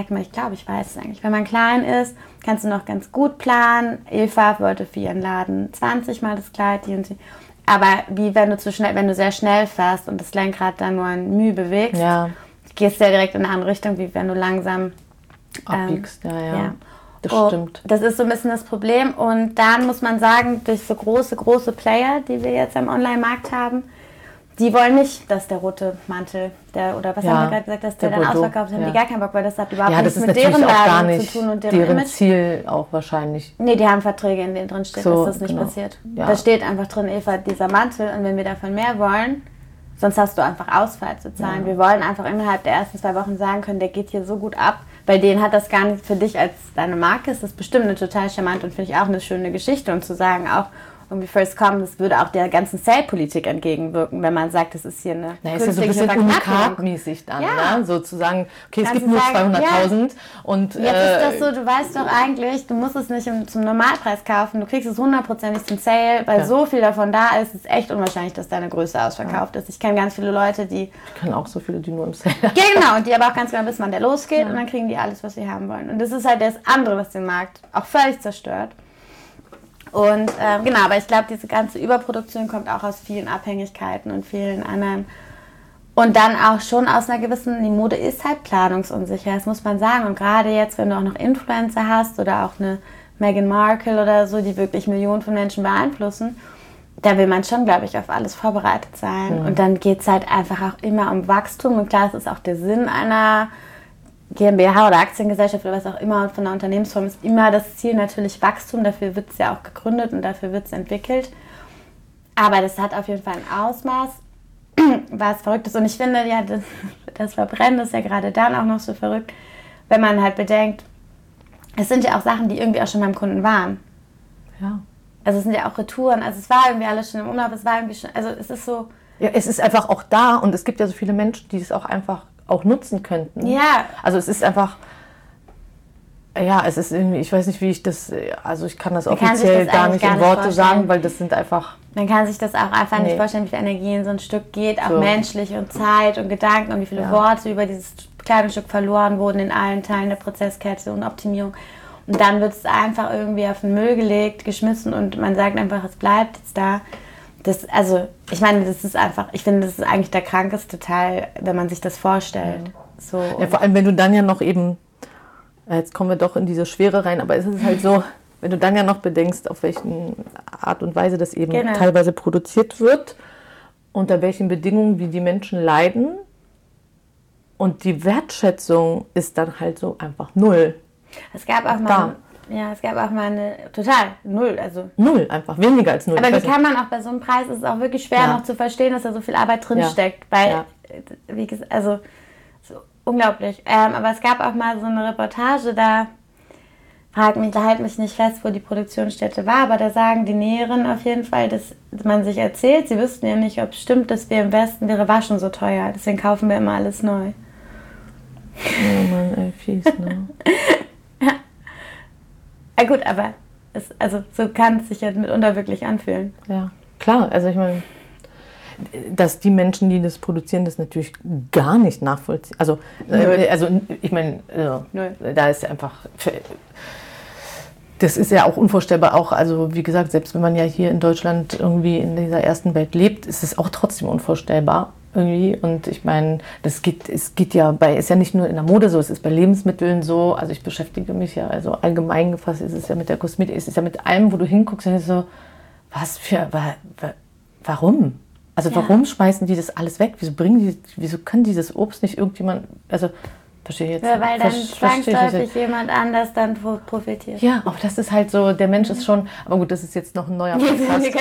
es eigentlich, wenn man klein ist, kannst du noch ganz gut planen. Eva wollte für ihren Laden 20 Mal das Kleid, die und die. Aber wie wenn du sehr schnell fährst und das Lenkrad dann nur ein Mühe bewegst, gehst du ja direkt in eine andere Richtung, wie wenn du langsam abbiegst. Das stimmt. Das ist so ein bisschen das Problem. Und dann muss man sagen, durch so große Player, die wir jetzt am Online-Markt haben, die wollen nicht, dass der rote Mantel, haben wir gerade gesagt, dass der dann ausverkauft ist, haben die gar keinen Bock, weil das hat überhaupt nichts mit deren Laden zu tun und deren Image. Ziel auch wahrscheinlich. Nee, die haben Verträge, in denen drin steht, dass das nicht passiert. Ja. Da steht einfach drin, Eva, dieser Mantel, und wenn wir davon mehr wollen, sonst hast du einfach Ausfall zu zahlen. Ja. Wir wollen einfach innerhalb der ersten 2 Wochen sagen können, der geht hier so gut ab. Bei denen hat das gar nicht für dich als deine Marke, ist das bestimmt eine total charmante und finde ich auch eine schöne Geschichte und zu sagen auch, irgendwie First Come, das würde auch der ganzen Sale-Politik entgegenwirken, wenn man sagt, das ist hier eine ist ja so ein bisschen unikat-mäßig dann, ne? So zu sagen, okay, es gibt nur 200.000 und... Jetzt ist das so, du weißt doch eigentlich, du musst es nicht zum Normalpreis kaufen, du kriegst es 100% zum Sale, weil so viel davon da ist, ist echt unwahrscheinlich, dass deine Größe ausverkauft ist. Ich kenne ganz viele Leute, die... Ich kenne auch so viele, die nur im Sale haben. Genau, und die aber auch ganz genau wissen, wann der losgeht und dann kriegen die alles, was sie haben wollen. Und das ist halt das andere, was den Markt auch völlig zerstört. Und aber ich glaube, diese ganze Überproduktion kommt auch aus vielen Abhängigkeiten und vielen anderen. Und dann auch schon aus einer gewissen, die Mode ist halt planungsunsicher, das muss man sagen. Und gerade jetzt, wenn du auch noch Influencer hast oder auch eine Meghan Markle oder so, die wirklich Millionen von Menschen beeinflussen, da will man schon, glaube ich, auf alles vorbereitet sein. Und dann geht es halt einfach auch immer um Wachstum. Und klar, es ist auch der Sinn einer GmbH oder Aktiengesellschaft oder was auch immer von der Unternehmensform ist immer das Ziel natürlich Wachstum. Dafür wird es ja auch gegründet und dafür wird es entwickelt. Aber das hat auf jeden Fall ein Ausmaß, was Verrücktes. Und ich finde, ja, das Verbrennen ist ja gerade dann auch noch so verrückt, wenn man halt bedenkt, es sind ja auch Sachen, die irgendwie auch schon beim Kunden waren. Ja. Also es sind ja auch Retouren, also es war irgendwie alles schon im Umlauf, es war irgendwie schon, also es ist so... Ja, es ist einfach auch da und es gibt ja so viele Menschen, die es auch einfach auch nutzen könnten. Ja. Also es ist einfach... Ja, es ist irgendwie, ich weiß nicht, wie ich das, also ich kann das offiziell gar nicht in Worte sagen, weil das sind einfach... Man kann sich das auch einfach nicht vorstellen, wie viel Energie in so ein Stück geht, auch so menschlich und Zeit und Gedanken und wie viele Worte über dieses Kleidungsstück verloren wurden in allen Teilen der Prozesskette und Optimierung. Und dann wird es einfach irgendwie auf den Müll gelegt, geschmissen und man sagt einfach, es bleibt jetzt da. Also ich meine, das ist einfach, ich finde, das ist eigentlich der krankeste Teil, wenn man sich das vorstellt. So, ja, vor allem, wenn du dann ja noch eben... Jetzt kommen wir doch in diese Schwere rein, aber es ist halt so, wenn du dann ja noch bedenkst, auf welche Art und Weise das eben teilweise produziert wird, unter welchen Bedingungen, wie die Menschen leiden und die Wertschätzung ist dann halt so einfach null. Es gab auch mal eine, total, null, also. Null, einfach, weniger als null. Aber wie kann man auch bei so einem Preis, ist es auch wirklich schwer noch zu verstehen, dass da so viel Arbeit drinsteckt, weil, wie gesagt, also, so unglaublich. Aber es gab auch mal so eine Reportage, da halt mich nicht fest, wo die Produktionsstätte war, aber da sagen die Näheren auf jeden Fall, dass man sich erzählt, sie wüssten ja nicht, ob es stimmt, dass wir im Westen, wäre Waschen so teuer, deswegen kaufen wir immer alles neu. Oh Mann, ey, fies, ne? Ja gut, aber also so kann es sich ja mitunter wirklich anfühlen. Ja, klar, also ich meine... Dass die Menschen, die das produzieren, das natürlich gar nicht nachvollziehen. Also ich meine, da ist ja einfach, das ist ja auch unvorstellbar. Auch, also wie gesagt, selbst wenn man ja hier in Deutschland irgendwie in dieser ersten Welt lebt, ist es auch trotzdem unvorstellbar irgendwie. Und ich meine, es geht ja ist ja nicht nur in der Mode so, es ist bei Lebensmitteln so. Also ich beschäftige mich ja, also allgemein gefasst ist es ja mit der Kosmetik, es ist ja mit allem, wo du hinguckst, und so, warum? Also warum schmeißen die das alles weg? Wieso kann dieses Obst nicht irgendjemand, also verstehe ich jetzt nicht. Ja, weil dann zwangsläufig jemand anders dann profitiert. Ja, aber das ist halt so, der Mensch ist schon, aber gut, das ist jetzt noch ein neuer Podcast.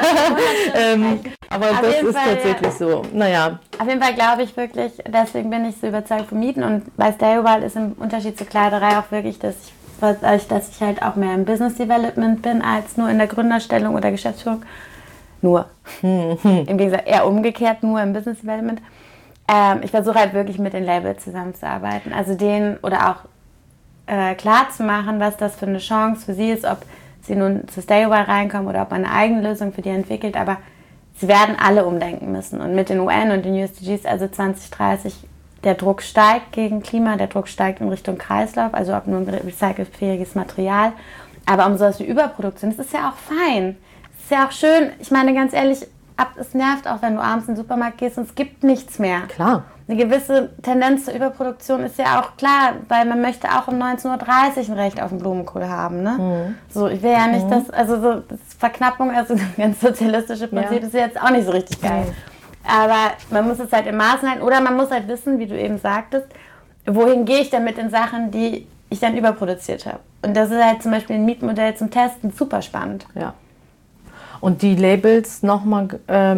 Aber auf das ist tatsächlich so, naja. Auf jeden Fall glaube ich wirklich, deswegen bin ich so überzeugt von Mieten und bei Stay Wild ist im Unterschied zur Kleiderei auch wirklich, dass ich halt auch mehr im Business Development bin, als nur in der Gründerstellung oder Geschäftsführung. Nur. Im Gegensatz eher umgekehrt, nur im Business Development. Ich versuche halt wirklich mit den Labels zusammenzuarbeiten. Also denen oder auch klar zu machen, was das für eine Chance für sie ist, ob sie nun zu Stay Wild reinkommen oder ob man eine eigene Lösung für die entwickelt. Aber sie werden alle umdenken müssen. Und mit den UN und den USDGs, also 2030, der Druck steigt gegen Klima, der Druck steigt in Richtung Kreislauf, also ob nun recycelfähiges Material. Aber um sowas wie Überproduktion, das ist ja auch fein. Ist ja auch schön, ich meine ganz ehrlich, es nervt auch, wenn du abends in den Supermarkt gehst und es gibt nichts mehr. Klar. Eine gewisse Tendenz zur Überproduktion ist ja auch klar, weil man möchte auch um 19:30 Uhr ein Recht auf den Blumenkohl haben. Ne? So, ich will ja nicht, das Verknappung, also das ganz sozialistische Prinzip ist ja jetzt auch nicht so richtig geil. Aber man muss es halt im Maßen halten oder man muss halt wissen, wie du eben sagtest, wohin gehe ich denn mit den Sachen, die ich dann überproduziert habe. Und das ist halt zum Beispiel ein Mietmodell zum Testen super spannend. Ja. Und die Labels nochmal,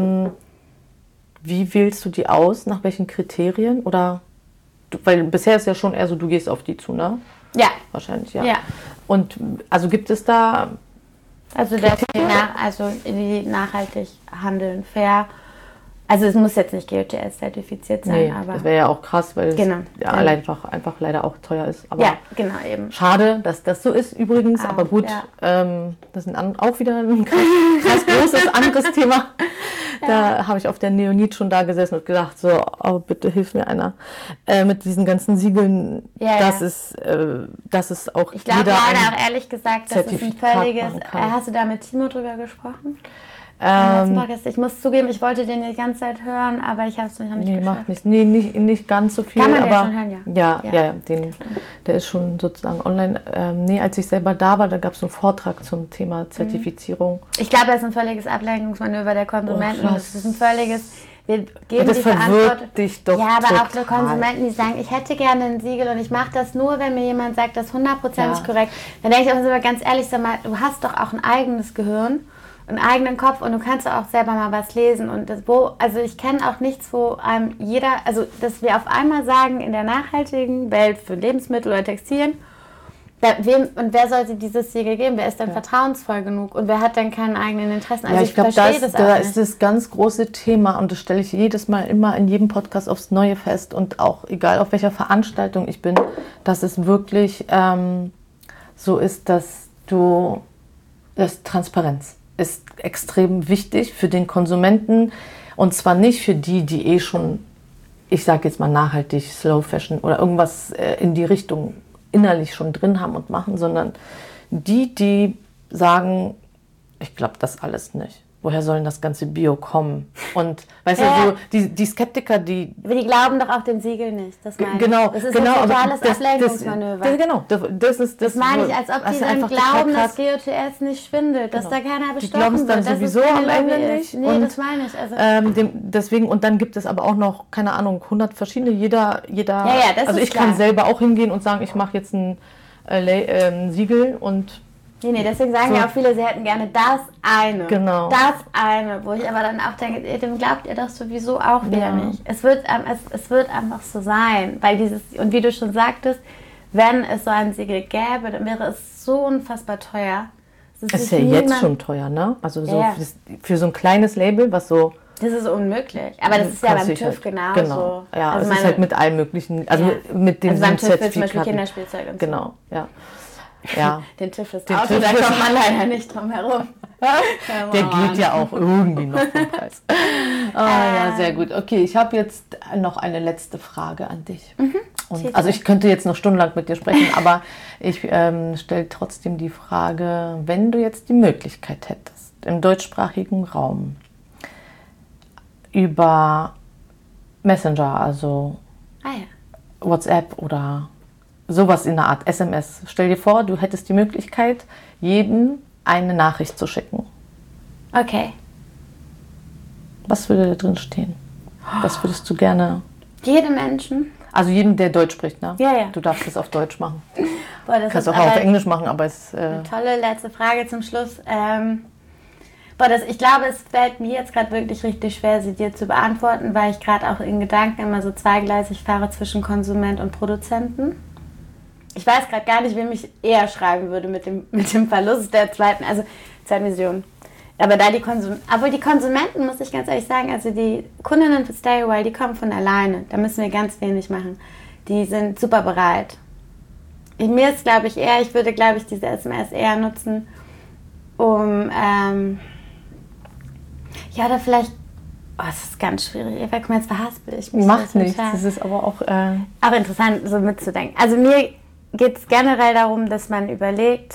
wie wählst du die aus? Nach welchen Kriterien? Oder weil bisher ist ja schon eher so, du gehst auf die zu, ne? Ja. Wahrscheinlich, ja. Ja. Und also gibt es da... Also die nachhaltig handeln, fair. Also es muss jetzt nicht GOTS-zertifiziert sein, aber... das wäre ja auch krass, weil es einfach leider auch teuer ist. Aber ja, genau, eben. Schade, dass das so ist übrigens, aber gut, das ist auch wieder ein krass großes anderes Thema. Da habe ich auf der Neonit schon da gesessen und gedacht, so, oh, bitte hilf mir einer mit diesen ganzen Siegeln. Das ist auch ich glaube leider auch ehrlich gesagt, das ist ein völliges... Hast du da mit Timo drüber gesprochen? Ich muss zugeben, ich wollte den die ganze Zeit hören, aber ich habe es noch nicht geschafft. Macht nichts. Nee, nicht ganz so viel. Kann man aber ja schon hören, ja. Der ist schon sozusagen online. Als ich selber da war, da gab es einen Vortrag zum Thema Zertifizierung. Ich glaube, das ist ein völliges Ablenkungsmanöver der Konsumenten. Das ist ein völliges... Wir geben das die verwirrt dich doch aber total. auch für Konsumenten, die sagen, ich hätte gerne ein Siegel und ich mache das nur, wenn mir jemand sagt, das ist 100% korrekt. Dann denke ich auch immer ganz ehrlich, sag mal, du hast doch auch ein eigenes Gehirn. einen eigenen Kopf und du kannst auch selber mal was lesen. Und also ich kenne auch nichts, wo dass wir auf einmal sagen, in der nachhaltigen Welt für Lebensmittel oder Textilien, wer sollte dieses Siegel geben? Wer ist denn vertrauensvoll genug? Und wer hat denn keinen eigenen Interessen? Also ich glaube, da ist das ganz große Thema und das stelle ich jedes Mal immer in jedem Podcast aufs Neue fest und auch egal auf welcher Veranstaltung ich bin, dass es wirklich so ist, dass Transparenz ist extrem wichtig für den Konsumenten und zwar nicht für die schon, ich sage jetzt mal nachhaltig, Slow Fashion oder irgendwas in die Richtung innerlich schon drin haben und machen, sondern die sagen, ich glaube das alles nicht. Woher soll denn das ganze Bio kommen? Und weißt du, so die Skeptiker, Aber die glauben doch auch dem Siegel nicht. Das meine ich. Genau, das ist ein totales Ablenkungsmanöver. Das meine ich, als ob die dann glauben, dass GOTS nicht schwindet, dass da keiner bestochen wird. Die glauben es dann sowieso am Ende nicht. Nee, und das meine ich. Also deswegen, und dann gibt es aber auch noch, keine Ahnung, 100 verschiedene, jeder das also ist ich klar. kann selber auch hingehen und sagen, ich mache jetzt ein Siegel und Nee, deswegen sagen ja auch viele, sie hätten gerne das eine. Genau. Das eine, wo ich aber dann auch denke, dem glaubt ihr doch sowieso auch wieder nicht. Es wird einfach so sein, weil und wie du schon sagtest, wenn es so ein Siegel gäbe, dann wäre es so unfassbar teuer. Es ist ja jetzt schon teuer, ne? Also so für so ein kleines Label, was so... Das ist unmöglich. Aber das ist ja beim TÜV genauso. Genau. Ja, also es ist halt mit allem möglichen, also mit dem beim TÜV ist zum Beispiel Zertifikaten. Kinderspielzeug und so. Genau, ja. Den TÜV ist Auto, da kommt man leider nicht drum herum. Der geht ja auch irgendwie noch vom Preis. Ja, sehr gut. Okay, ich habe jetzt noch eine letzte Frage an dich. Also ich könnte jetzt noch stundenlang mit dir sprechen, aber ich stelle trotzdem die Frage, wenn du jetzt die Möglichkeit hättest, im deutschsprachigen Raum über Messenger, also WhatsApp oder sowas in der Art, SMS. Stell dir vor, du hättest die Möglichkeit, jedem eine Nachricht zu schicken. Okay. Was würde da drin stehen? Was würdest du gerne... Jedem Menschen? Also jedem, der Deutsch spricht, ne? Ja. Du darfst es auf Deutsch machen. Boah, du kannst auch auf Englisch machen, aber es... Eine tolle letzte Frage zum Schluss. Ich glaube, es fällt mir jetzt gerade wirklich richtig schwer, sie dir zu beantworten, weil ich gerade auch in Gedanken immer so zweigleisig fahre zwischen Konsument und Produzenten. Ich weiß gerade gar nicht, wem ich eher schreiben würde mit dem Verlust der zweiten Vision. Aber die Konsumenten, muss ich ganz ehrlich sagen, also die Kundinnen für Stay Away, die kommen von alleine. Da müssen wir ganz wenig machen. Die sind super bereit. Mir ist, glaube ich, ich würde, glaube ich, diese SMS eher nutzen, um, oder vielleicht, das ist ganz schwierig. Guck mal, jetzt verhaspel ich mich. Macht nichts, das ist aber auch... Auch interessant, so mitzudenken. Also mir geht es generell darum, dass man überlegt,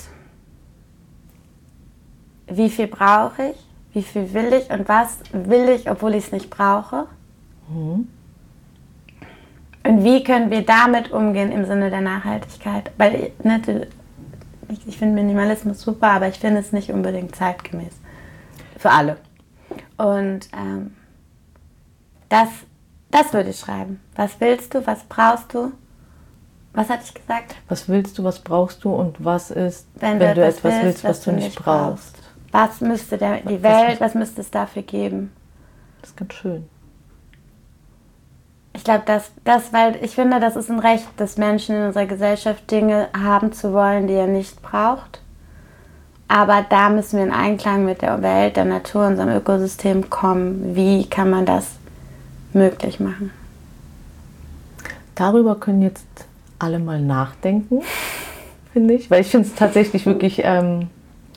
wie viel brauche ich, wie viel will ich und was will ich, obwohl ich es nicht brauche. Und wie können wir damit umgehen im Sinne der Nachhaltigkeit? Weil ich finde Minimalismus super, aber ich finde es nicht unbedingt zeitgemäß. Für alle. Und das würde ich schreiben. Was willst du, was brauchst du? Was hatte ich gesagt? Was willst du, was brauchst du und was ist, wenn du etwas willst, was du nicht brauchst? Was müsste die Welt, was müsste es dafür geben? Das ist ganz schön. Ich glaube, weil ich finde, das ist ein Recht des Menschen in unserer Gesellschaft, Dinge haben zu wollen, die er nicht braucht. Aber da müssen wir in Einklang mit der Welt, der Natur, unserem Ökosystem kommen. Wie kann man das möglich machen? Darüber können jetzt alle mal nachdenken, finde ich. Weil ich finde es tatsächlich wirklich eine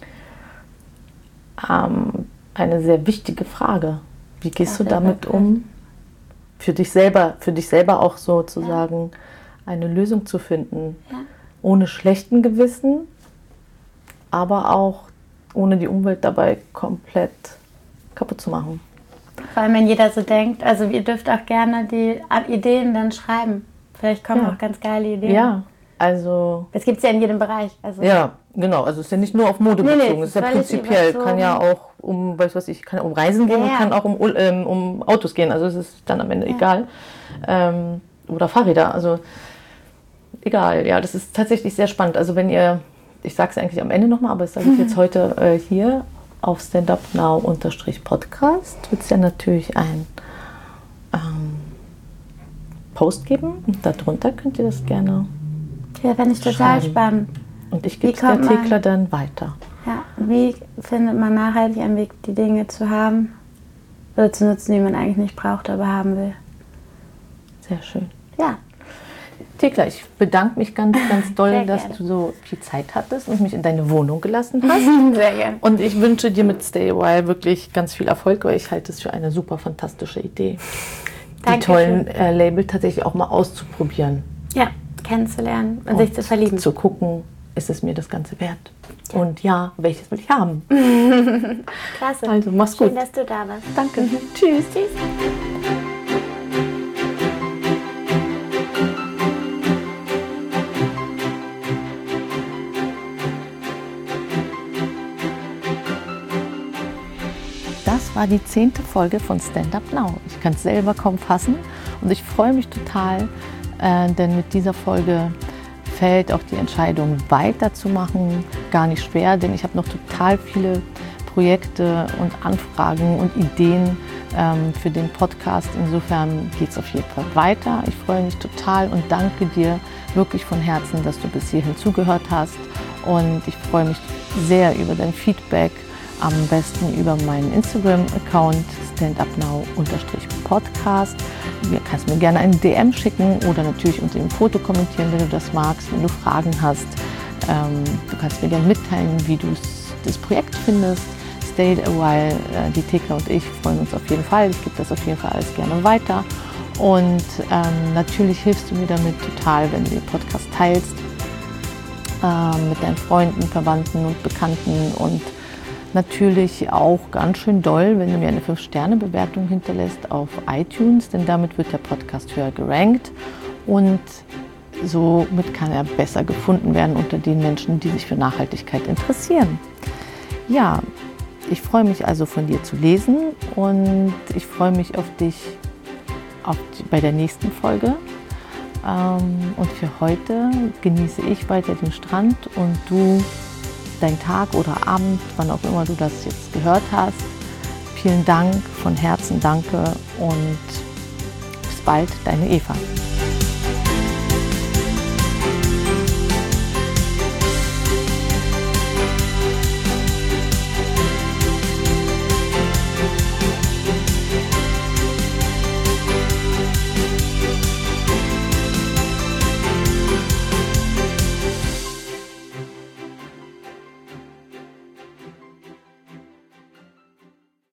sehr wichtige Frage. Wie gehst du damit um? Für dich selber auch sozusagen eine Lösung zu finden. Ja. Ohne schlechten Gewissen, aber auch ohne die Umwelt dabei komplett kaputt zu machen. Vor allem, wenn jeder so denkt. Also ihr dürft auch gerne die Ideen dann schreiben. Vielleicht kommen auch ganz geile Ideen. Ja, also... Das gibt es ja in jedem Bereich. Also ja, genau. Also es ist ja nicht nur auf Mode bezogen. Es ist ja prinzipiell. Kann ja auch um Reisen gehen und kann auch um Autos gehen. Also es ist dann am Ende egal. Oder Fahrräder. Also egal. Ja, das ist tatsächlich sehr spannend. Also wenn ihr... Ich sage es eigentlich am Ende nochmal, aber das sage ich jetzt heute hier. auf standupnow_podcast wird es ja natürlich ein Post geben und darunter könnt ihr das gerne Ja, fände ich total spannend. Und ich gebe es der Thekla dann weiter. Ja, wie findet man nachhaltig einen Weg, die Dinge zu haben oder zu nutzen, die man eigentlich nicht braucht, aber haben will? Sehr schön. Ja. Thekla, ich bedanke mich ganz, ganz doll, dass gerne. du so viel Zeit hattest und mich in deine Wohnung gelassen hast. Sehr gerne. Und ich wünsche dir mit Stay a While wirklich ganz viel Erfolg, weil ich halte es für eine super fantastische Idee, die Dankeschön. tollen Label tatsächlich auch mal auszuprobieren. Ja, kennenzulernen und sich zu verlieben. Zu gucken, ist es mir das Ganze wert? Ja. Und ja, welches will ich haben? Klasse. Also, mach's gut. Schön, dass du da warst. Danke. Tschüss. Tschüss. Das war die 10. Folge von Stand Up Now. Ich kann es selber kaum fassen und ich freue mich total, denn mit dieser Folge fällt auch die Entscheidung weiterzumachen gar nicht schwer, denn ich habe noch total viele Projekte und Anfragen und Ideen für den Podcast. Insofern geht es auf jeden Fall weiter. Ich freue mich total und danke dir wirklich von Herzen, dass du bis hierhin zugehört hast und ich freue mich sehr über dein Feedback. Am besten über meinen Instagram-Account standupnow_podcast. Du kannst mir gerne einen DM schicken oder natürlich unter dem Foto kommentieren, wenn du das magst, wenn du Fragen hast. Du kannst mir gerne mitteilen, wie du das Projekt findest. Stay a while, die Thekla und ich freuen uns auf jeden Fall. Ich gebe das auf jeden Fall alles gerne weiter. Und natürlich hilfst du mir damit total, wenn du den Podcast teilst mit deinen Freunden, Verwandten und Bekannten und natürlich auch ganz schön doll, wenn du mir eine 5-Sterne-Bewertung hinterlässt auf iTunes, denn damit wird der Podcast höher gerankt und somit kann er besser gefunden werden unter den Menschen, die sich für Nachhaltigkeit interessieren. Ja, ich freue mich also von dir zu lesen und ich freue mich auf dich bei der nächsten Folge. Und für heute genieße ich weiter den Strand und du dein Tag oder Abend, wann auch immer du das jetzt gehört hast. Vielen Dank, von Herzen danke und bis bald, deine Eva.